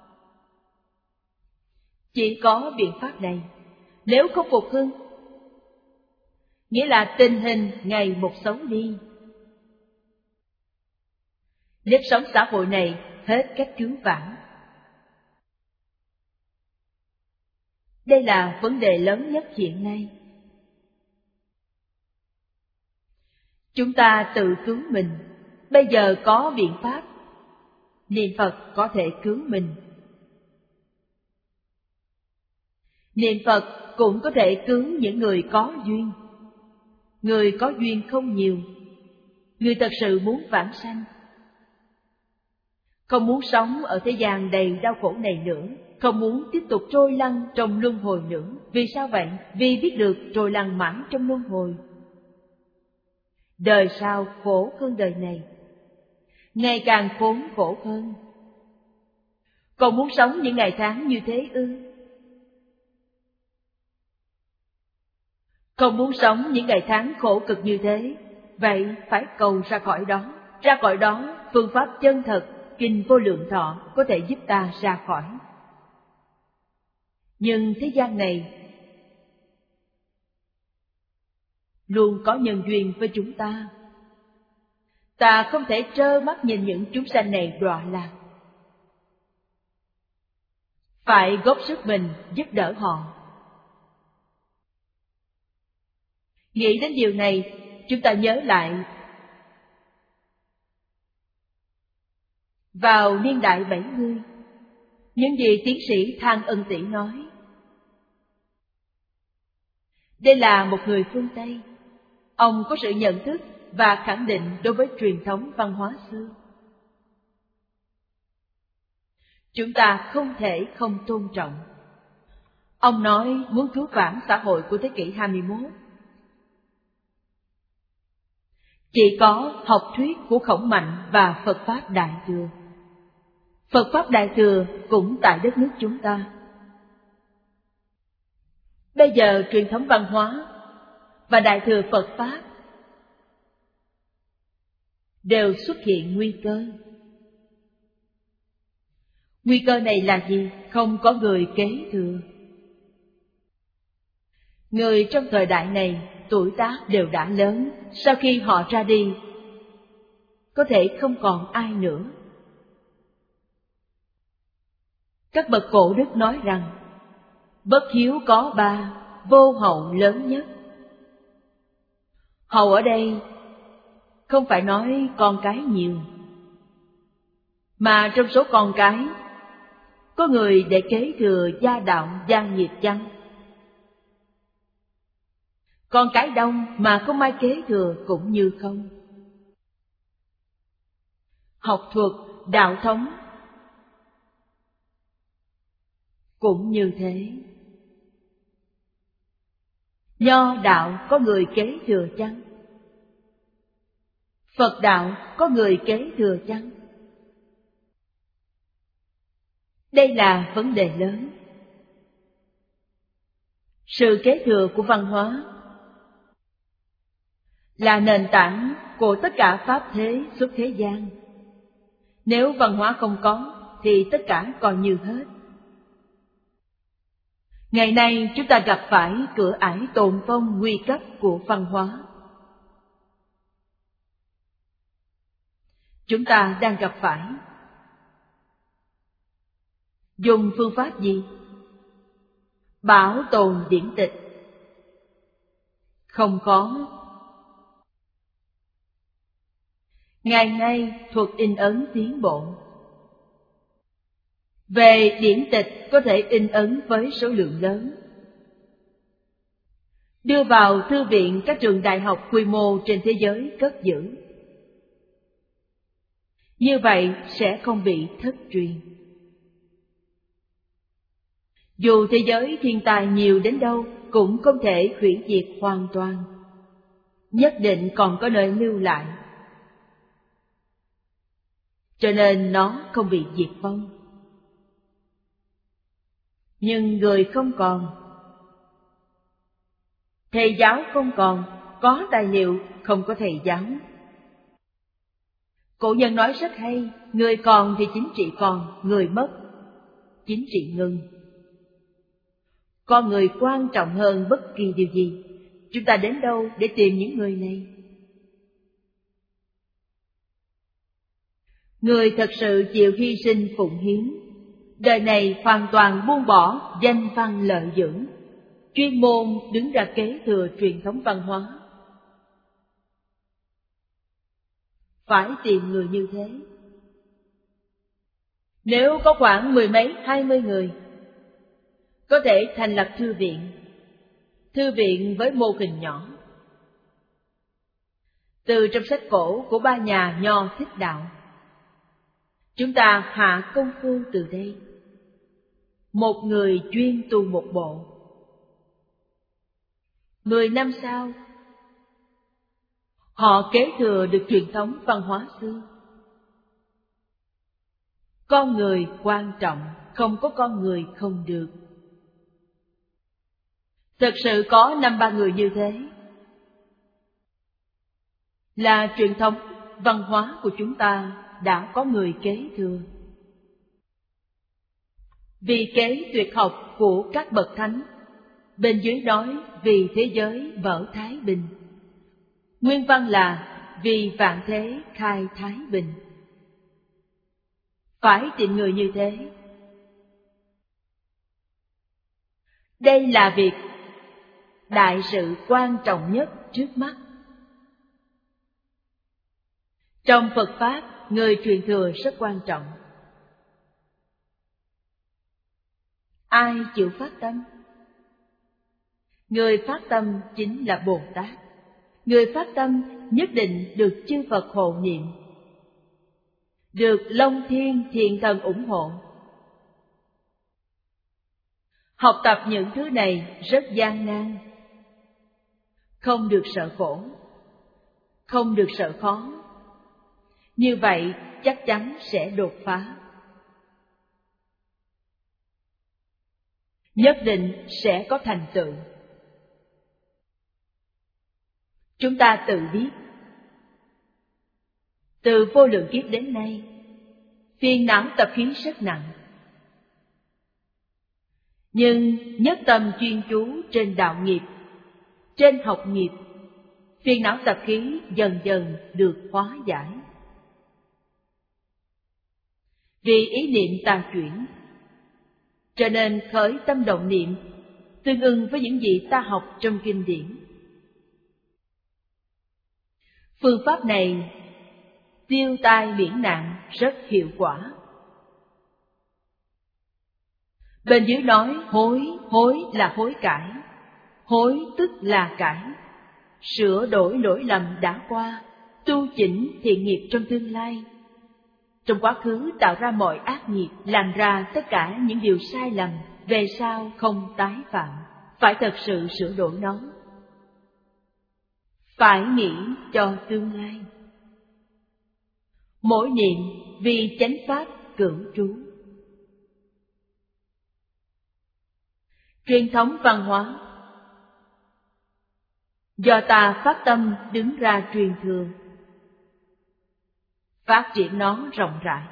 Chỉ có biện pháp này. Nếu không phục hưng, nghĩa là tình hình ngày một xấu đi. Nếp sống xã hội này hết cách cứu vãn. Đây là vấn đề lớn nhất hiện nay. Chúng ta tự cứu mình. Bây giờ có biện pháp. Niệm Phật có thể cứu mình. Niệm Phật cũng có thể cứu những người có duyên. Người có duyên không nhiều. Người thật sự muốn vãng sanh, không muốn sống ở thế gian đầy đau khổ này nữa, không muốn tiếp tục trôi lăn trong luân hồi nữa. Vì sao vậy? Vì biết được trôi lăn mãi trong luân hồi. Đời sau khổ hơn đời này, ngày càng khốn khổ hơn. Còn muốn sống những ngày tháng như thế ư? Không muốn sống những ngày tháng khổ cực như thế, vậy phải cầu ra khỏi đó. Ra khỏi đó, phương pháp chân thật, Kinh Vô Lượng Thọ có thể giúp ta ra khỏi. Nhưng thế gian này luôn có nhân duyên với chúng ta. Ta không thể trơ mắt nhìn những chúng sanh này đọa lạc. Phải góp sức mình giúp đỡ họ. Nghĩ đến điều này, chúng ta nhớ lại vào niên đại 70, những gì tiến sĩ Thang Ân Tỷ nói. Đây là một người phương Tây. Ông có sự nhận thức và khẳng định đối với truyền thống văn hóa xưa. Chúng ta không thể không tôn trọng. Ông nói muốn cứu vãn xã hội của thế kỷ 21, chỉ có học thuyết của Khổng Mạnh và Phật Pháp Đại Thừa. Phật Pháp Đại Thừa cũng tại đất nước chúng ta. Bây giờ truyền thống văn hóa và Đại Thừa Phật Pháp đều xuất hiện nguy cơ. Nguy cơ này là gì? Không có người kế thừa. Người trong thời đại này tuổi tác đều đã lớn, sau khi họ ra đi, có thể không còn ai nữa. Các bậc cổ đức nói rằng, bất hiếu có ba, vô hậu lớn nhất. Hầu ở đây không phải nói con cái nhiều, mà trong số con cái có người để kế thừa gia đạo gia nghiệp chăng? Con cái đông mà không ai kế thừa cũng như không. Học thuật, đạo thống cũng như thế. Nho đạo có người kế thừa chăng? Phật đạo có người kế thừa chăng? Đây là vấn đề lớn. Sự kế thừa của văn hóa là nền tảng của tất cả pháp thế xuất thế gian. Nếu văn hóa không có thì tất cả coi như hết. Ngày nay chúng ta gặp phải cửa ải tồn vong nguy cấp của văn hóa. Chúng ta đang gặp phải. Dùng phương pháp gì? Bảo tồn điển tịch. Không có. Ngày nay thuật in ấn tiến bộ. Về điển tịch có thể in ấn với số lượng lớn, đưa vào thư viện các trường đại học quy mô trên thế giới cất giữ. Như vậy sẽ không bị thất truyền. Dù thế giới thiên tai nhiều đến đâu cũng không thể hủy diệt hoàn toàn, nhất định còn có nơi lưu lại. Cho nên nó không bị diệt vong. Nhưng người không còn, thầy giáo không còn, có tài liệu không có thầy giáo. Cổ nhân nói rất hay, người còn thì chính trị còn, người mất, chính trị ngừng. Con người quan trọng hơn bất kỳ điều gì. Chúng ta đến đâu để tìm những người này? Người thật sự chịu hy sinh phụng hiến, đời này hoàn toàn buông bỏ danh văn lợi dưỡng, chuyên môn đứng ra kế thừa truyền thống văn hóa. Phải tìm người như thế. Nếu có khoảng 10 mấy 20 người, có thể thành lập thư viện. Thư viện với mô hình nhỏ. Từ trong sách cổ của ba nhà Nho Thích Đạo, chúng ta hạ công phu từ đây. Một người chuyên tu một bộ. 10 năm sau, họ kế thừa được truyền thống văn hóa xưa. Con người quan trọng, không có con người không được. Thật sự có 2-3 người như thế là truyền thống văn hóa của chúng ta đã có người kế thừa. Vì kế tuyệt học của các bậc thánh, bên dưới nói vì thế giới vỡ thái bình. Nguyên văn là vì vạn thế khai thái bình. Phải tìm người như thế. Đây là việc đại sự quan trọng nhất trước mắt. Trong Phật Pháp, người truyền thừa rất quan trọng. Ai chịu phát tâm? Người phát tâm chính là Bồ Tát. Người phát tâm nhất định được chư Phật hộ niệm, được Long Thiên Thiện Thần ủng hộ. Học tập những thứ này rất gian nan. Không được sợ khổ, không được sợ khó. Như vậy chắc chắn sẽ đột phá. Nhất định sẽ có thành tựu. Chúng ta tự biết, từ vô lượng kiếp đến nay, phiền não tập khí rất nặng. Nhưng nhất tâm chuyên chú trên đạo nghiệp, trên học nghiệp, phiền não tập khí dần dần được hóa giải. Vì ý niệm ta chuyển, cho nên khởi tâm động niệm tương ưng với những gì ta học trong kinh điển. Phương pháp này tiêu tai miễn nạn rất hiệu quả. Bên dưới nói hối là hối cải, hối tức là cải, sửa đổi lỗi lầm đã qua, tu chỉnh thiện nghiệp trong tương lai. Trong quá khứ tạo ra mọi ác nghiệp, làm ra tất cả những điều sai lầm, về sau không tái phạm, phải thật sự sửa đổi nó. Phải nghĩ cho tương lai. Mỗi niệm vì chánh pháp cửu trú. Truyền thống văn hóa do ta phát tâm đứng ra truyền thừa, phát triển nó rộng rãi.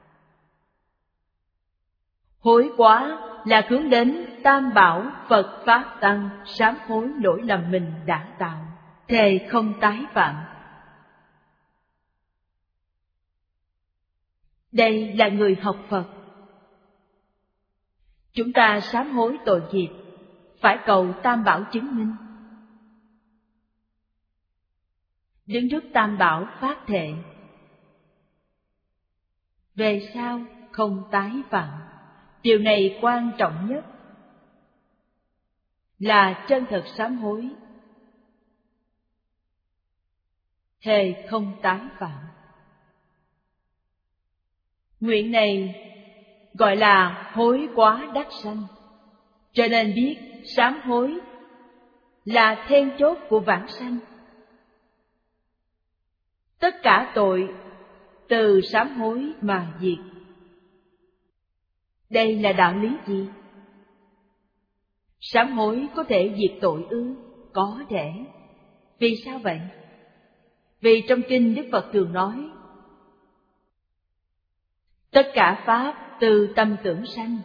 Hối quá là hướng đến Tam Bảo Phật Pháp Tăng, sám hối lỗi lầm mình đã tạo, thề không tái phạm. Đây là người học Phật. Chúng ta sám hối tội nghiệp, phải cầu Tam Bảo chứng minh. Đứng trước Tam Bảo phát thệ, về sau không tái phạm. Điều này quan trọng nhất là chân thật sám hối, thề không tái phạm. Nguyện này gọi là hối quá đắc sanh, cho nên biết sám hối là then chốt của vãng sanh. Tất cả tội từ sám hối mà diệt. Đây là đạo lý gì? Sám hối có thể diệt tội ư? Có thể. Vì sao vậy? Vì trong kinh Đức Phật thường nói, tất cả pháp từ tâm tưởng sanh.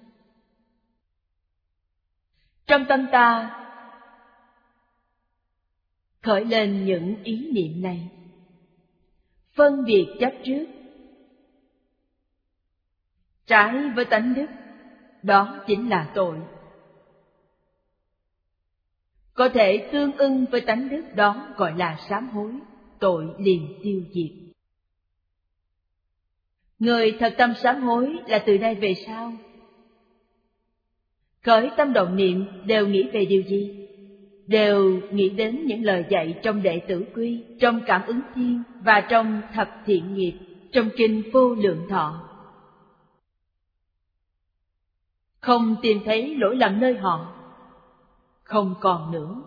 Trong tâm ta khởi lên những ý niệm này, phân biệt chấp trước, trái với tánh đức, đó chính là tội. Có thể tương ưng với tánh đức, đó gọi là sám hối, tội liền tiêu diệt. Người thật tâm sám hối là từ nay về sau khởi tâm động niệm đều nghĩ về điều gì? Đều nghĩ đến những lời dạy trong Đệ Tử Quy, trong Cảm Ứng Thiên và trong Thập Thiện Nghiệp, trong Kinh Vô Lượng Thọ. Không tìm thấy lỗi lầm nơi họ, không còn nữa.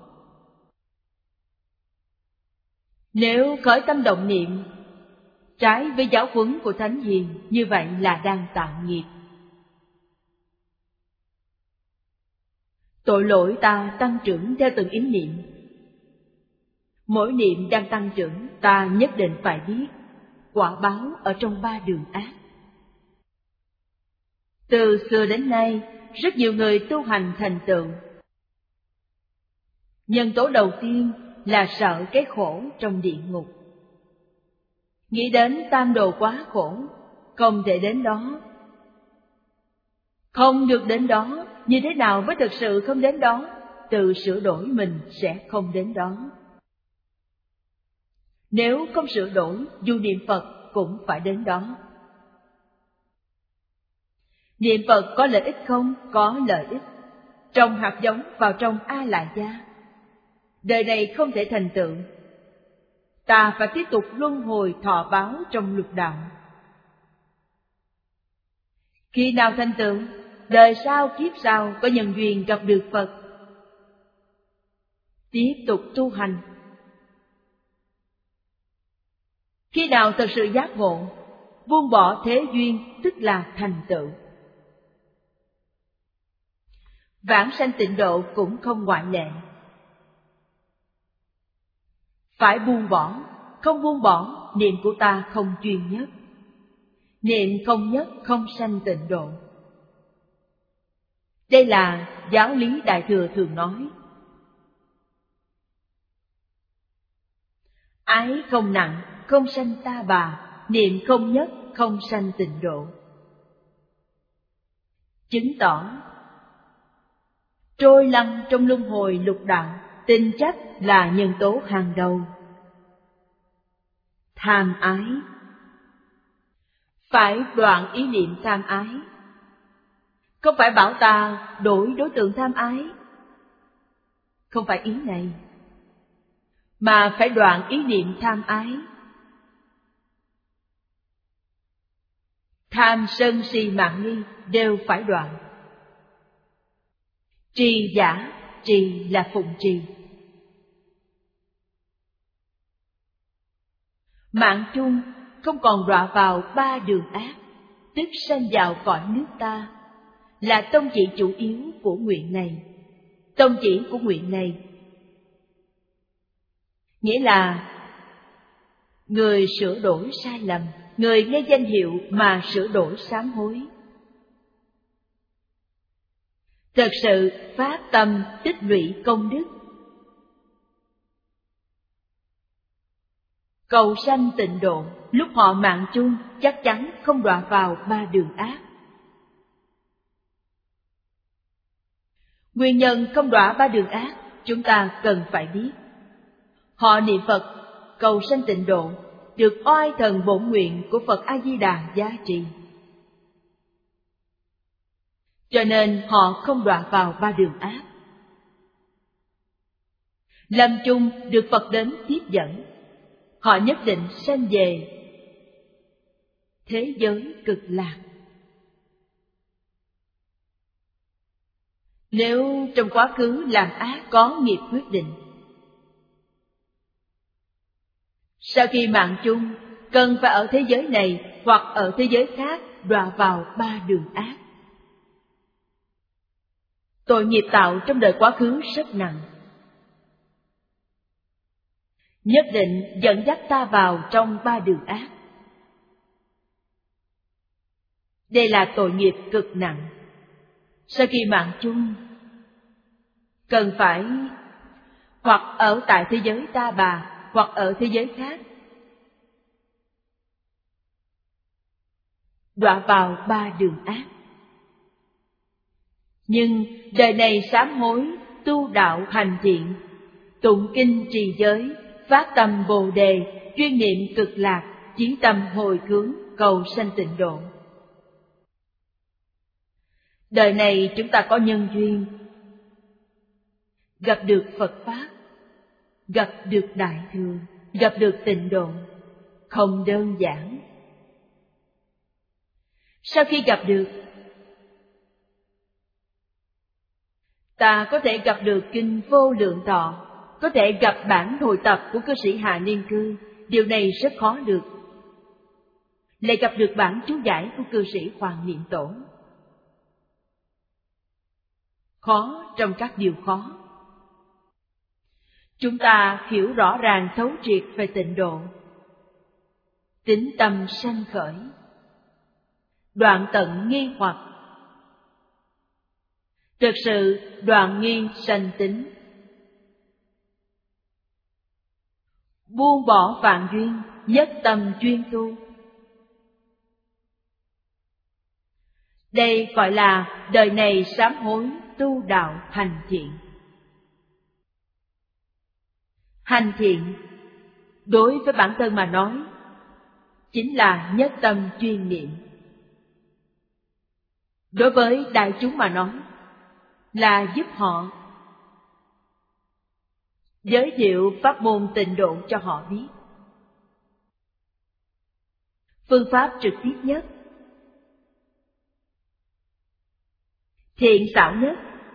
Nếu khởi tâm động niệm trái với giáo huấn của Thánh Hiền, như vậy là đang tạo nghiệp. Tội lỗi ta tăng trưởng theo từng ý niệm. Mỗi niệm đang tăng trưởng, ta nhất định phải biết quả báo ở trong ba đường ác. Từ xưa đến nay, rất nhiều người tu hành thành tựu. Nhân tố đầu tiên là sợ cái khổ trong địa ngục. Nghĩ đến tam đồ quá khổ, không thể đến đó. Không được đến đó, như thế nào mới thực sự không đến đó? Tự sửa đổi mình sẽ không đến đó. Nếu không sửa đổi, dù niệm Phật cũng phải đến đó. Niệm Phật có lợi ích không? Có lợi ích. Trồng hạt giống vào trong A Lại Gia. Đời này không thể thành tựu, ta phải tiếp tục luân hồi thọ báo trong lục đạo. Khi nào thành tựu? Đời sau kiếp sau có nhân duyên gặp được Phật, tiếp tục tu hành. Khi nào thật sự giác ngộ, buông bỏ thế duyên, tức là thành tựu. Vãng sanh tịnh độ cũng không ngoại lệ. Phải buông bỏ, không buông bỏ, niệm của ta không chuyên nhất. Niệm không nhất, không sanh tịnh độ. Đây là giáo lý Đại Thừa thường nói. Ái không nặng, không sanh ta bà, niệm không nhất, không sanh tịnh độ. Chứng tỏ trôi lăn trong luân hồi lục đạo, tình chấp là nhân tố hàng đầu. tham ái. Phải đoạn ý niệm tham ái. Không phải bảo ta đổi đối tượng tham ái, không phải ý này, mà phải đoạn ý niệm tham ái. Tham sân si mạn nghi đều phải đoạn. Trì giả, trì là phụng trì. Mạng chung không còn đọa vào ba đường ác, tức sanh vào cõi nước ta, là tông chỉ chủ yếu của nguyện này. Tông chỉ của nguyện này nghĩa là người sửa đổi sai lầm, người nghe danh hiệu mà sửa đổi sám hối, thật sự phát tâm tích lũy công đức, cầu sanh tịnh độ. Lúc họ mạng chung chắc chắn không đọa vào ba đường ác. Nguyên nhân không đọa ba đường ác chúng ta cần phải biết. Họ niệm Phật cầu sanh tịnh độ, được oai thần bổn nguyện của Phật A Di Đà gia trì, cho nên họ không đọa vào ba đường ác. Lâm chung được Phật đến tiếp dẫn, họ nhất định sanh về thế giới cực lạc. Nếu trong quá khứ làm ác có nghiệp quyết định, sau khi mạng chung cần phải ở thế giới này hoặc ở thế giới khác đọa vào ba đường ác. Tội nghiệp tạo trong đời quá khứ rất nặng, nhất định dẫn dắt ta vào trong ba đường ác. Đây là tội nghiệp cực nặng. Sau khi mạng chung cần phải hoặc ở tại thế giới ta bà hoặc ở thế giới khác đọa vào ba đường ác. Nhưng đời này sám hối, tu đạo hành thiện, tụng kinh trì giới, phát tâm Bồ đề, chuyên niệm cực lạc, chí tâm hồi hướng, cầu sanh tịnh độ. Đời này chúng ta có nhân duyên gặp được Phật Pháp, gặp được Đại Thừa, gặp được tịnh độ, không đơn giản. Sau khi gặp được, ta có thể gặp được kinh Vô Lượng Thọ, có thể gặp bản hồi tập của cư sĩ Hạ Niên Cư, điều này rất khó được. Lại gặp được bản chú giải của cư sĩ Hoàng Niệm Tổ, khó trong các điều khó. Chúng ta hiểu rõ ràng thấu triệt về tịnh độ, tín tâm sanh khởi, đoạn tận nghi hoặc, thực sự đoạn nghi sanh tín, buông bỏ vạn duyên, nhất tâm chuyên tu. Đây gọi là đời này sám hối, tu đạo hành thiện. Hành thiện đối với bản thân mà nói chính là nhất tâm chuyên niệm. Đối với đại chúng mà nói là giúp họ, giới thiệu pháp môn tịnh độ cho họ biết. Phương pháp trực tiếp nhất, thiện xảo nhất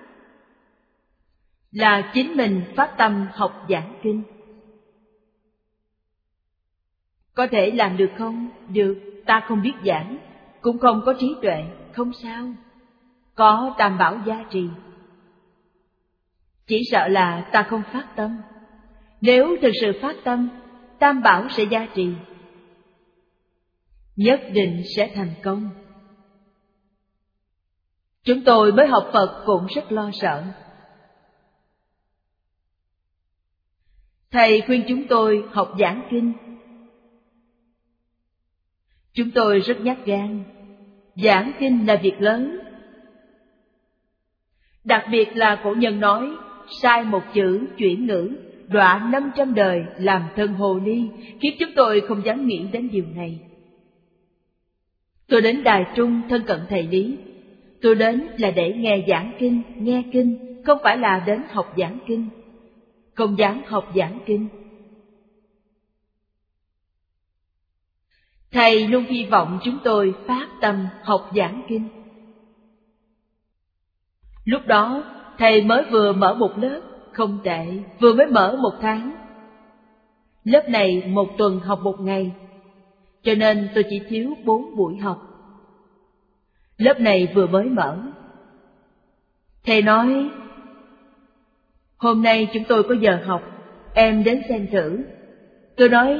là chính mình phát tâm học giảng kinh. Có thể làm được không? Được, ta không biết giảng, cũng không có trí tuệ, không sao. Có Tam Bảo gia trì. Chỉ sợ là ta không phát tâm. Nếu thực sự phát tâm, Tam Bảo sẽ gia trì, nhất định sẽ thành công. Chúng tôi mới học Phật cũng rất lo sợ. Thầy khuyên chúng tôi học giảng kinh. Chúng tôi rất nhát gan. Giảng kinh là việc lớn. Đặc biệt là cổ nhân nói, sai một chữ chuyển ngữ, đọa 500 đời làm thân hồ ly, kiếp chúng tôi không dám nghĩ đến điều này. Tôi đến Đài Trung thân cận thầy Lý. Tôi đến là để nghe giảng kinh, nghe kinh, không phải là đến học giảng kinh. Không dám học giảng kinh. Thầy luôn hy vọng chúng tôi phát tâm học giảng kinh. Lúc đó, thầy mới vừa mở một lớp, không tệ, vừa mới mở 1 tháng. Lớp này 1 tuần học 1 ngày, cho nên tôi chỉ thiếu 4 buổi học. Lớp này vừa mới mở. Thầy nói, hôm nay chúng tôi có giờ học, em đến xem thử. Tôi nói,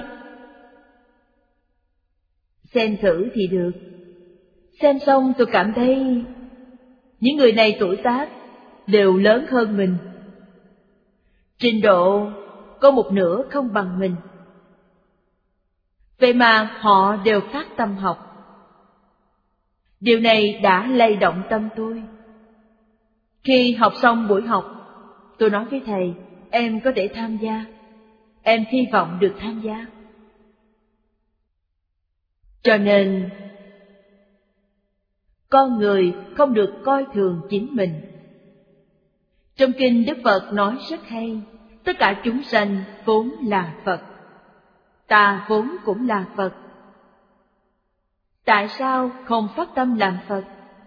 xem thử thì được. Xem xong tôi cảm thấy những người này tuổi tác đều lớn hơn mình. Trình độ có 1/2 không bằng mình. Vậy mà họ đều phát tâm học. Điều này đã lay động tâm tôi. Khi học xong buổi học, tôi nói với thầy, em có thể tham gia. Em hy vọng được tham gia. Cho nên, con người không được coi thường chính mình. Trong kinh Đức Phật nói rất hay, tất cả chúng sanh vốn là Phật. Ta vốn cũng là Phật. Tại sao không phát tâm làm Phật?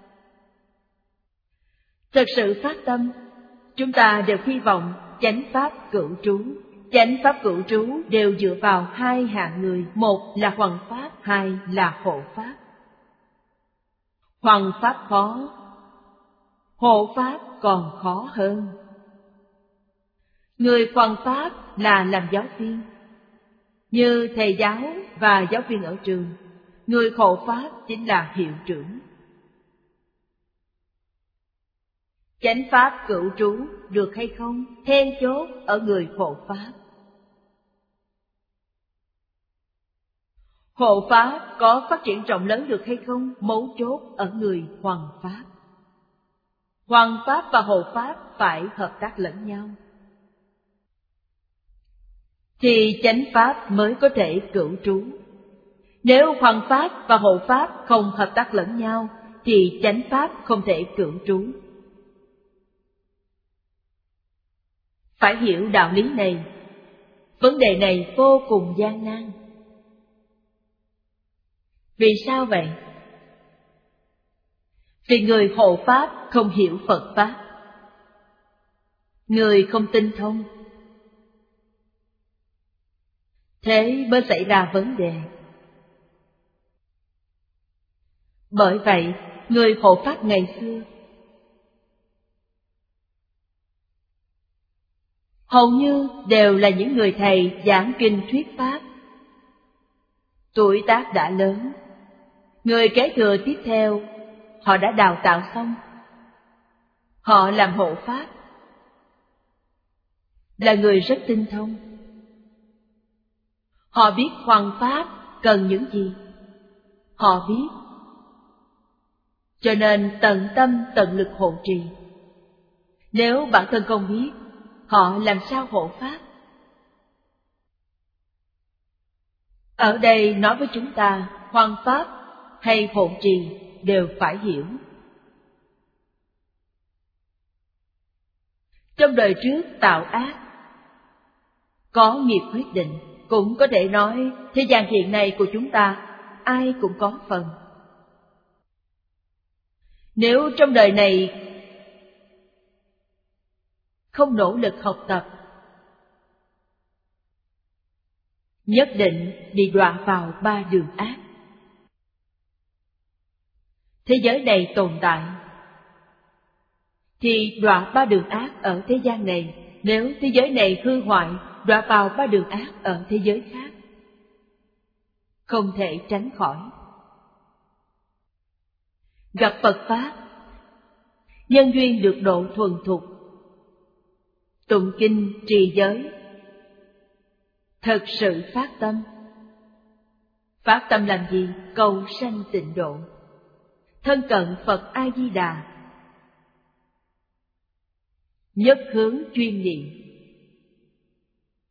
Thật sự phát tâm, chúng ta đều hy vọng chánh pháp cửu trú. Chánh pháp cửu trú đều dựa vào 2 hạng người, 1 là hoằng pháp, 2 là hộ pháp. Hoằng pháp khó, hộ pháp còn khó hơn. Người hoằng pháp là làm giáo viên, như thầy giáo và giáo viên ở trường. Người hộ pháp chính là hiệu trưởng. Chánh pháp cửu trú được hay không, then chốt ở người hộ pháp. Hộ pháp có phát triển rộng lớn được hay không, mấu chốt ở người hoằng pháp. Hoằng pháp và hộ pháp phải hợp tác lẫn nhau, thì chánh pháp mới có thể cửu trú. Nếu hoằng pháp và hộ pháp không hợp tác lẫn nhau, thì chánh pháp không thể cửu trú. Phải hiểu đạo lý này. Vấn đề này vô cùng gian nan. Vì sao vậy? Vì người hộ pháp không hiểu Phật pháp, người không tinh thông, thế mới xảy ra vấn đề. Bởi vậy, người hộ pháp ngày xưa hầu như đều là những người thầy giảng kinh thuyết pháp, tuổi tác đã lớn. Người kế thừa tiếp theo, họ đã đào tạo xong. Họ làm hộ pháp, là người rất tinh thông. Họ biết hoằng pháp cần những gì, họ biết, cho nên tận tâm tận lực hộ trì. Nếu bản thân không biết, họ làm sao hộ pháp? Ở đây nói với chúng ta, hoằng pháp hay hộ trì đều phải hiểu. Trong đời trước tạo ác, có nghiệp quyết định, cũng có thể nói thế gian hiện nay của chúng ta ai cũng có phần. Nếu trong đời này không nỗ lực học tập, nhất định bị đọa vào 3 đường ác. Thế giới này tồn tại, thì đọa 3 đường ác ở thế gian này. Nếu thế giới này hư hoại, đọa vào 3 đường ác ở thế giới khác, không thể tránh khỏi. Gặp Phật Pháp, nhân duyên được độ thuần thục, tụng kinh trì giới, thật sự phát tâm. Phát tâm làm gì? Cầu sanh tịnh độ, thân cận Phật A Di Đà, nhất hướng chuyên niệm.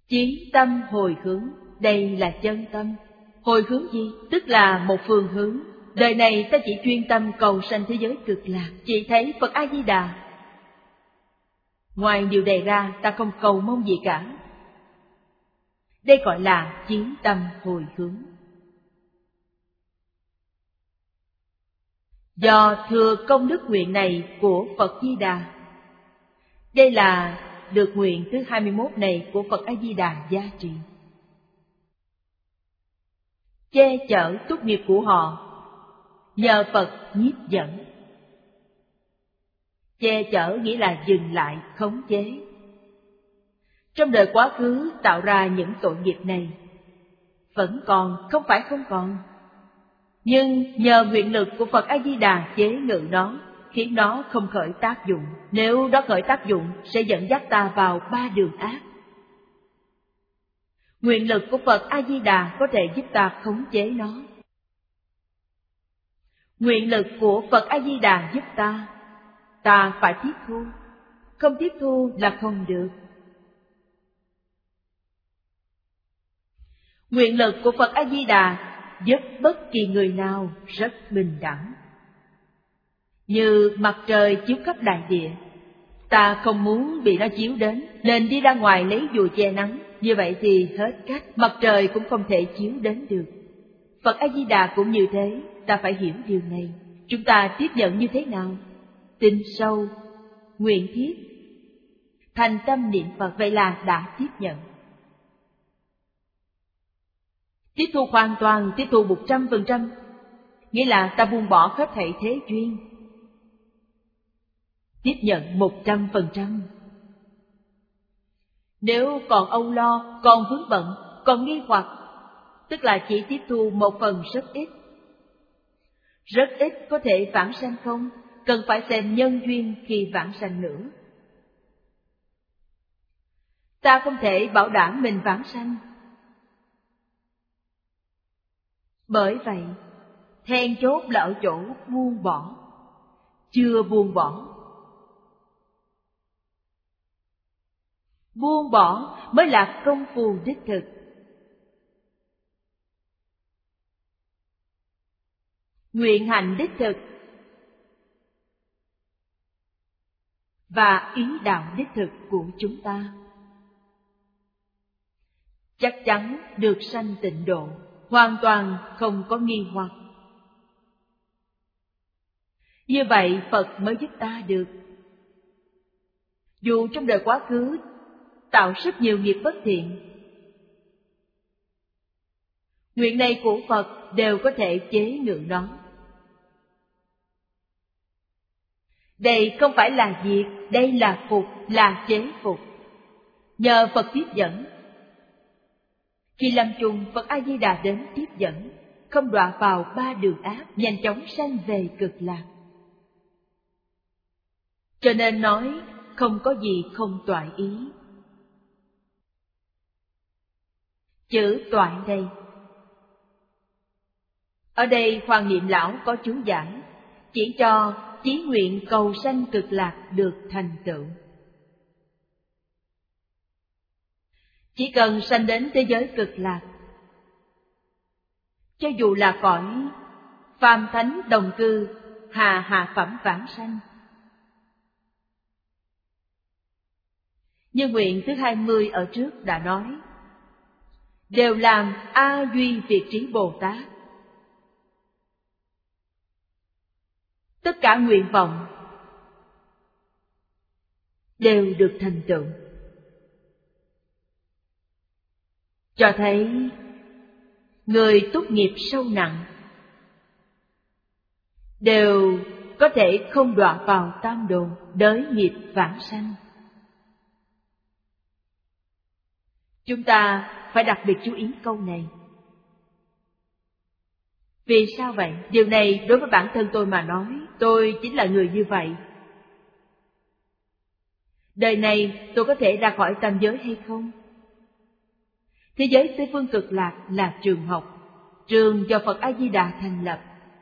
Chí tâm hồi hướng, đây là chân tâm. Hồi hướng gì? Tức là một phương hướng. Đời này ta chỉ chuyên tâm cầu sanh thế giới cực lạc, chỉ thấy Phật A Di Đà. Ngoài điều này ra, ta không cầu mong gì cả. Đây gọi là chí tâm hồi hướng. Do thừa công đức nguyện này của Phật Di Đà. Đây là được nguyện thứ 21 này của Phật A Di Đà gia trì. Che chở túc nghiệp của họ, nhờ Phật nhiếp dẫn. Che chở nghĩa là dừng lại, khống chế. Trong đời quá khứ tạo ra những tội nghiệp này vẫn còn, không phải không còn. Nhưng nhờ nguyện lực của Phật A Di Đà chế ngự nó, khiến nó không khởi tác dụng. Nếu nó khởi tác dụng sẽ dẫn dắt ta vào ba đường ác. Nguyện lực của Phật A Di Đà có thể giúp ta khống chế nó. Nguyện lực của Phật A Di Đà giúp ta phải tiếp thu. Không tiếp thu là không được. Nguyện lực của Phật A Di Đà giúp bất kỳ người nào rất bình đẳng. Như mặt trời chiếu khắp đại địa, ta không muốn bị nó chiếu đến, nên đi ra ngoài lấy dù che nắng. Như vậy thì hết cách, mặt trời cũng không thể chiếu đến được. Phật A Di Đà cũng như thế, ta phải hiểu điều này. Chúng ta tiếp nhận như thế nào? Tin sâu, nguyện thiết, thành tâm niệm Phật, vậy là đã tiếp nhận. Tiếp thu hoàn toàn, tiếp thu 100%, nghĩa là ta buông bỏ hết thảy thế duyên. Tiếp nhận 100%. Nếu còn âu lo, còn vướng bận, còn nghi hoặc, tức là chỉ tiếp thu một phần rất ít. Rất ít có thể vãng sanh không? Cần phải xem nhân duyên khi vãng sanh nữa. Ta không thể bảo đảm mình vãng sanh. Bởi vậy, then chốt là ở chỗ buông bỏ. Chưa buông bỏ. Buông bỏ mới là công phu đích thực. Nguyện hành đích thực và ý đạo đích thực của chúng ta chắc chắn được sanh tịnh độ, hoàn toàn không có nghi hoặc. Như vậy Phật mới giúp ta được. Dù trong đời quá khứ tạo rất nhiều nghiệp bất thiện, nguyện này của Phật đều có thể chế ngự nó. Đây không phải là diệt, đây là phục, là chế phục. Nhờ Phật tiếp dẫn. Khi lâm chung, Phật A Di Đà đến tiếp dẫn, không đọa vào ba đường ác, nhanh chóng sanh về cực lạc. Cho nên nói không có gì không toại ý. Chữ toại đây, ở đây Hoàng Niệm Lão có chú giải, chỉ cho chí nguyện cầu sanh cực lạc được thành tựu. Chỉ cần sanh đến thế giới cực lạc, cho dù là cõi phàm thánh đồng cư, hạ phẩm vãng sanh. Như nguyện thứ 20 ở trước đã nói, đều làm A Duy Việt Trí Bồ Tát. Tất cả nguyện vọng đều được thành tựu. Cho thấy người túc nghiệp sâu nặng đều có thể không đọa vào tam đồ, đới nghiệp vãng sanh. Chúng ta phải đặc biệt chú ý câu này. Vì sao vậy? Điều này đối với bản thân tôi mà nói, tôi chính là người như vậy. Đời này tôi có thể ra khỏi tam giới hay không? Thế giới Tây Phương Cực Lạc là trường học, trường do Phật A Di Đà thành lập.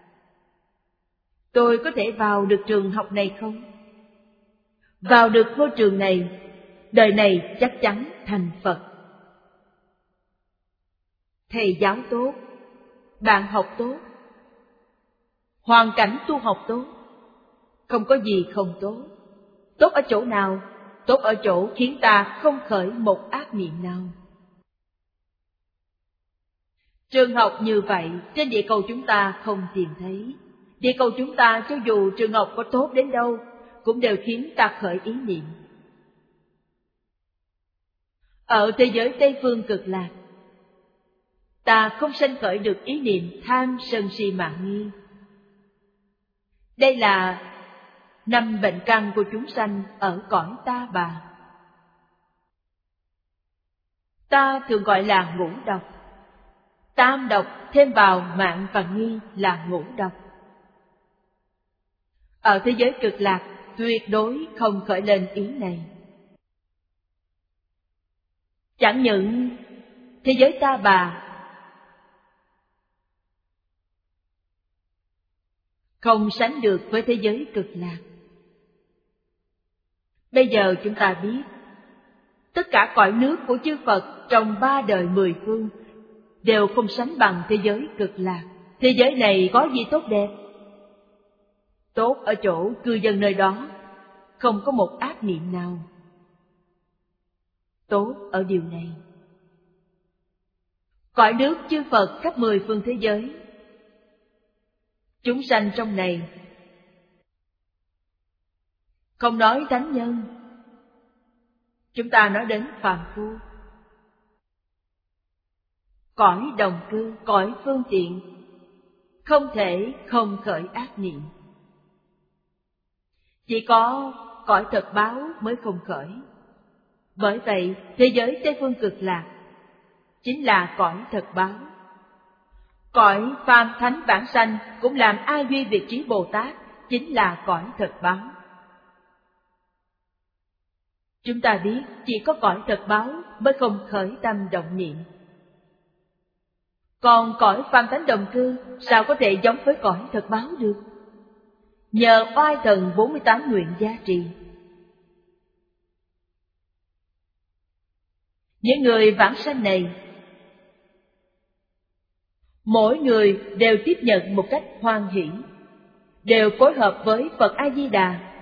Tôi có thể vào được trường học này không? Vào được ngôi trường này, đời này chắc chắn thành Phật. thầy giáo tốt, bạn học tốt, hoàn cảnh tu học tốt, không có gì không tốt. Tốt ở chỗ nào? Tốt ở chỗ khiến ta không khởi một ác niệm nào. Trường học như vậy trên địa cầu chúng ta không tìm thấy. Địa cầu chúng ta cho dù trường học có tốt đến đâu cũng đều khiến ta khởi ý niệm. Ở thế giới Tây Phương Cực Lạc, ta không sanh khởi được ý niệm tham sân si mạn nghi. Đây là 5 bệnh căn của chúng sanh ở cõi ta bà. Ta thường gọi là ngũ độc. Tam độc thêm vào mạn và nghi là ngũ độc. Ở thế giới Cực Lạc tuyệt đối không khởi lên ý này. Chẳng những thế giới ta bà không sánh được với thế giới Cực Lạc. Bây giờ chúng ta biết, tất cả cõi nước của chư Phật trong 3 đời 10 phương đều không sánh bằng thế giới Cực Lạc. Thế giới này có gì tốt đẹp? Tốt ở chỗ cư dân nơi đó không có một ác niệm nào. Tốt ở điều này. Cõi nước chư Phật khắp 10 phương thế giới, chúng sanh trong này, không nói thánh nhân, chúng ta nói đến phàm phu, cõi đồng cư, cõi phương tiện, không thể không khởi ác niệm. Chỉ có cõi thật báo mới không khởi. Bởi vậy, thế giới Tây Phương Cực Lạc chính là cõi thật báo. Cõi phàm thánh vãng sanh cũng làm A Duy Việt Trí Bồ Tát chính là cõi thật báo. Chúng ta biết chỉ có cõi thật báo mới không khởi tâm động niệm. Còn cõi phàm thánh đồng cư sao có thể giống với cõi thật báo được? Nhờ oai thần 48 nguyện gia trì. Những người vãng sanh này, mỗi người đều tiếp nhận một cách hoan hỷ, đều phối hợp với Phật A-di-đà,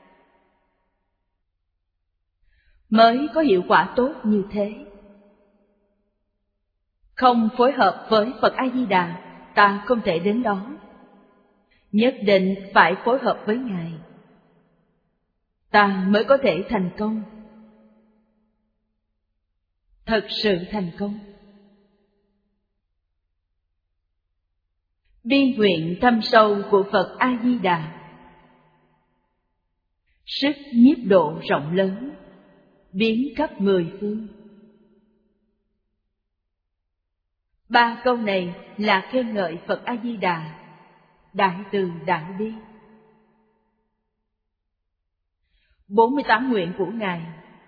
mới có hiệu quả tốt như thế. Không phối hợp với Phật A-di-đà, ta không thể đến đó. Nhất định phải phối hợp với Ngài, ta mới có thể thành công. Thật sự thành công. Bi nguyện thâm sâu của Phật A-di-đà, sức nhiếp độ rộng lớn, biến khắp 10 phương. 3 câu này là khen ngợi Phật A-di-đà, đại từ đại bi. 48 nguyện của Ngài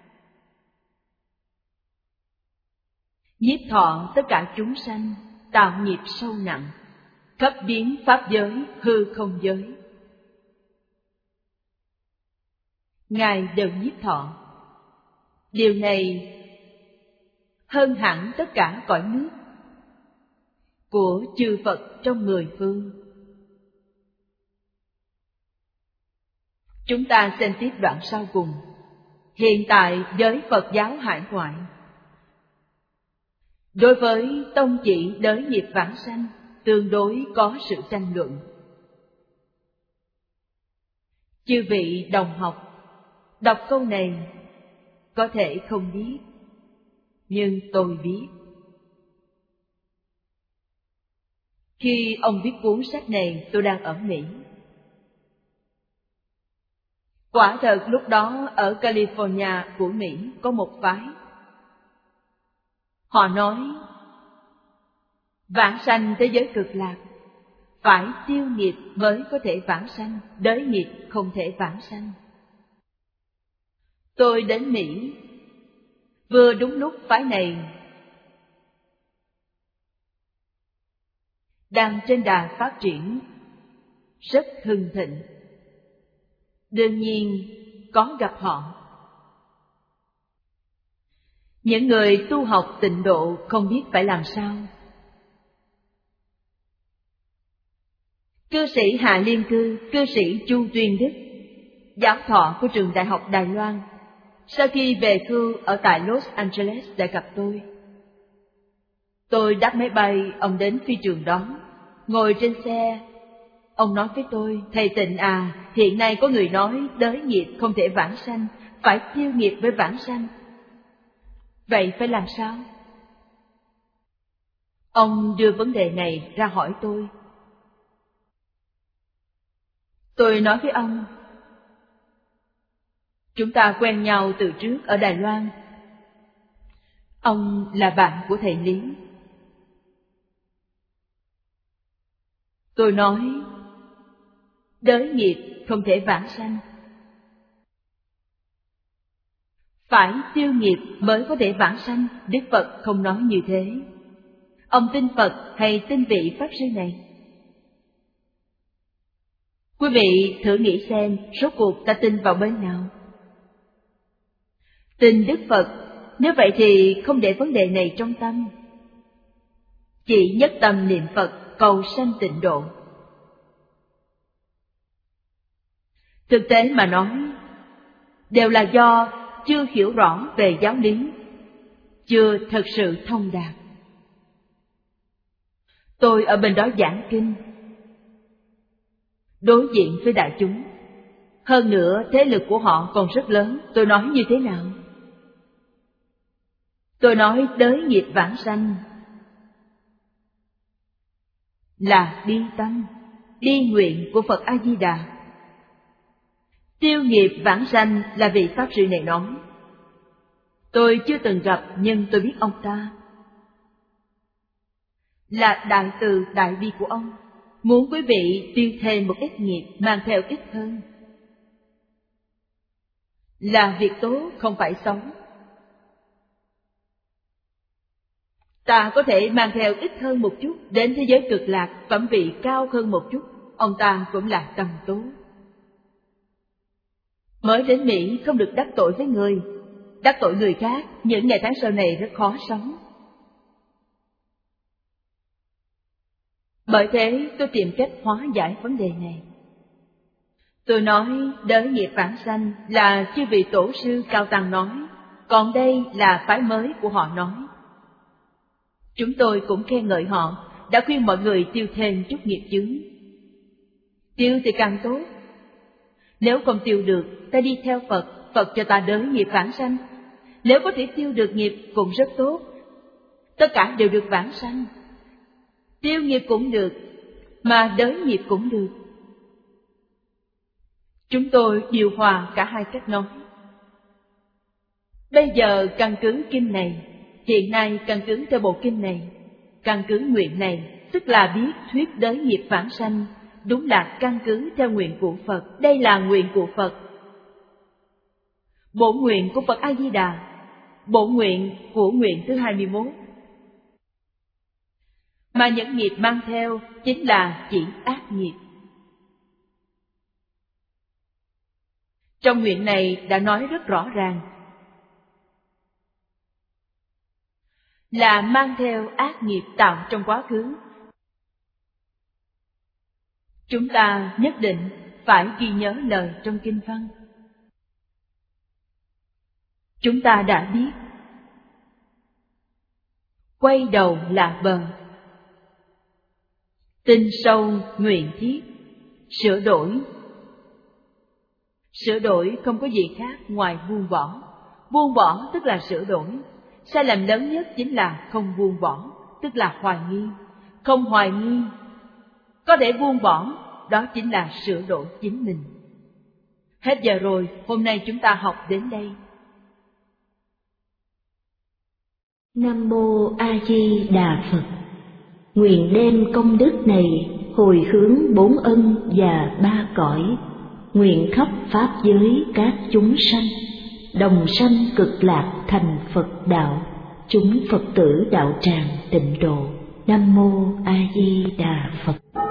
nhiếp thọ tất cả chúng sanh, tạo nghiệp sâu nặng, khắp biến pháp giới, hư không giới. Ngài đều nhiếp thọ. Điều này hơn hẳn tất cả cõi nước của chư Phật trong 10 phương. Chúng ta xem tiếp đoạn sau cùng. Hiện tại giới Phật giáo hải ngoại, đối với tông chỉ đới nghiệp vãng sanh tương đối có sự tranh luận. Chư vị đồng học đọc câu này có thể không biết, nhưng tôi biết. Khi ông viết cuốn sách này, tôi đang ở Mỹ. Quả thật lúc đó ở California của Mỹ có một phái. Họ nói vãng sanh thế giới Cực Lạc phải tiêu nghiệp mới có thể vãng sanh, đới nghiệp không thể vãng sanh. Tôi đến Mỹ vừa đúng lúc phái này đang trên đà phát triển rất hưng thịnh. Đương nhiên có gặp họ. Những người tu học tịnh độ không biết phải làm sao, Cư sĩ Hạ Liên Cư, cư sĩ Chu Tuyên Đức, giáo thọ của trường Đại học Đài Loan, sau khi về hưu ở tại Los Angeles đã gặp tôi. Tôi đáp máy bay, ông đến phi trường đón. Ngồi trên xe, ông nói với tôi: thầy Tịnh à, hiện nay có người nói đới nghiệp không thể vãng sanh, phải tiêu nghiệp với vãng sanh. Vậy phải làm sao? Ông đưa vấn đề này ra hỏi tôi. Tôi nói với ông: chúng ta quen nhau từ trước ở Đài Loan. Ông là bạn của thầy Lý. Tôi nói đới nghiệp không thể vãng sanh, phải tiêu nghiệp mới có thể vãng sanh. Đức Phật không nói như thế. Ông tin Phật hay tin vị Pháp Sư này? Quý vị thử nghĩ xem, rốt cuộc ta tin vào bên nào? Tin Đức Phật. Nếu vậy thì không để vấn đề này trong tâm, chỉ nhất tâm niệm Phật cầu sanh tịnh độ. Thực tế mà nói, đều là do chưa hiểu rõ về giáo lý, chưa thật sự thông đạt. Tôi ở bên đó giảng kinh, đối diện với đại chúng. Hơn nữa thế lực của họ còn rất lớn. Tôi nói như thế nào? Tôi nói đới nghiệp vãng sanh là đi tâm, đi nguyện của Phật A-di-đà. Tiêu nghiệp vãng sanh là vị Pháp Sư này nói. Tôi chưa từng gặp nhưng tôi biết ông ta là đại từ đại bi của ông, muốn quý vị tiêu thêm một ít nghiệp, mang theo ít hơn. Là việc tốt, không phải xấu. Ta có thể mang theo ít hơn một chút, đến thế giới cực lạc, phẩm vị cao hơn một chút, ông ta cũng là tâm tốt. Mới đến Mỹ không được đắc tội với người, đắc tội người khác, những ngày tháng sau này rất khó sống. Bởi thế tôi tìm cách hóa giải vấn đề này. Tôi nói đới nghiệp vãng sanh là chư vị tổ sư cao tăng nói, còn đây là phái mới của họ nói. Chúng tôi cũng khen ngợi họ, đã khuyên mọi người tiêu thêm chút nghiệp chướng. Tiêu thì càng tốt. Nếu không tiêu được, ta đi theo Phật, Phật cho ta đới nghiệp vãng sanh. Nếu có thể tiêu được nghiệp cũng rất tốt. Tất cả đều được vãng sanh. Tiêu nghiệp cũng được, mà đới nghiệp cũng được. Chúng tôi điều hòa cả hai cách nói. Bây giờ căn cứ kinh này, hiện nay căn cứ theo bộ kinh này, căn cứ nguyện này, tức là biết thuyết đới nghiệp vãng sanh, đúng là căn cứ theo nguyện của Phật. Đây là nguyện của Phật. Bổn nguyện của Phật A-di-đà, bổn nguyện của nguyện thứ 21. Mà những nghiệp mang theo chính là chỉ ác nghiệp. Trong nguyện này đã nói rất rõ ràng là mang theo ác nghiệp tạo trong quá khứ. Chúng ta nhất định phải ghi nhớ lời trong kinh văn. Chúng ta đã biết quay đầu là bờ, tinh sâu nguyện thiết, sửa đổi. Sửa đổi không có gì khác ngoài buông bỏ. Buông bỏ tức là sửa đổi. Sai lầm lớn nhất chính là không buông bỏ, tức là hoài nghi. Không hoài nghi, có thể buông bỏ, đó chính là sửa đổi chính mình. Hết giờ rồi, hôm nay chúng ta học đến đây. Nam Mô A Di Đà Phật. Nguyện đem công đức này hồi hướng 4 ân và 3 cõi, nguyện khắp pháp giới các chúng sanh đồng sanh cực lạc thành Phật đạo, chúng Phật tử đạo tràng tịnh độ. Nam Mô A Di Đà Phật.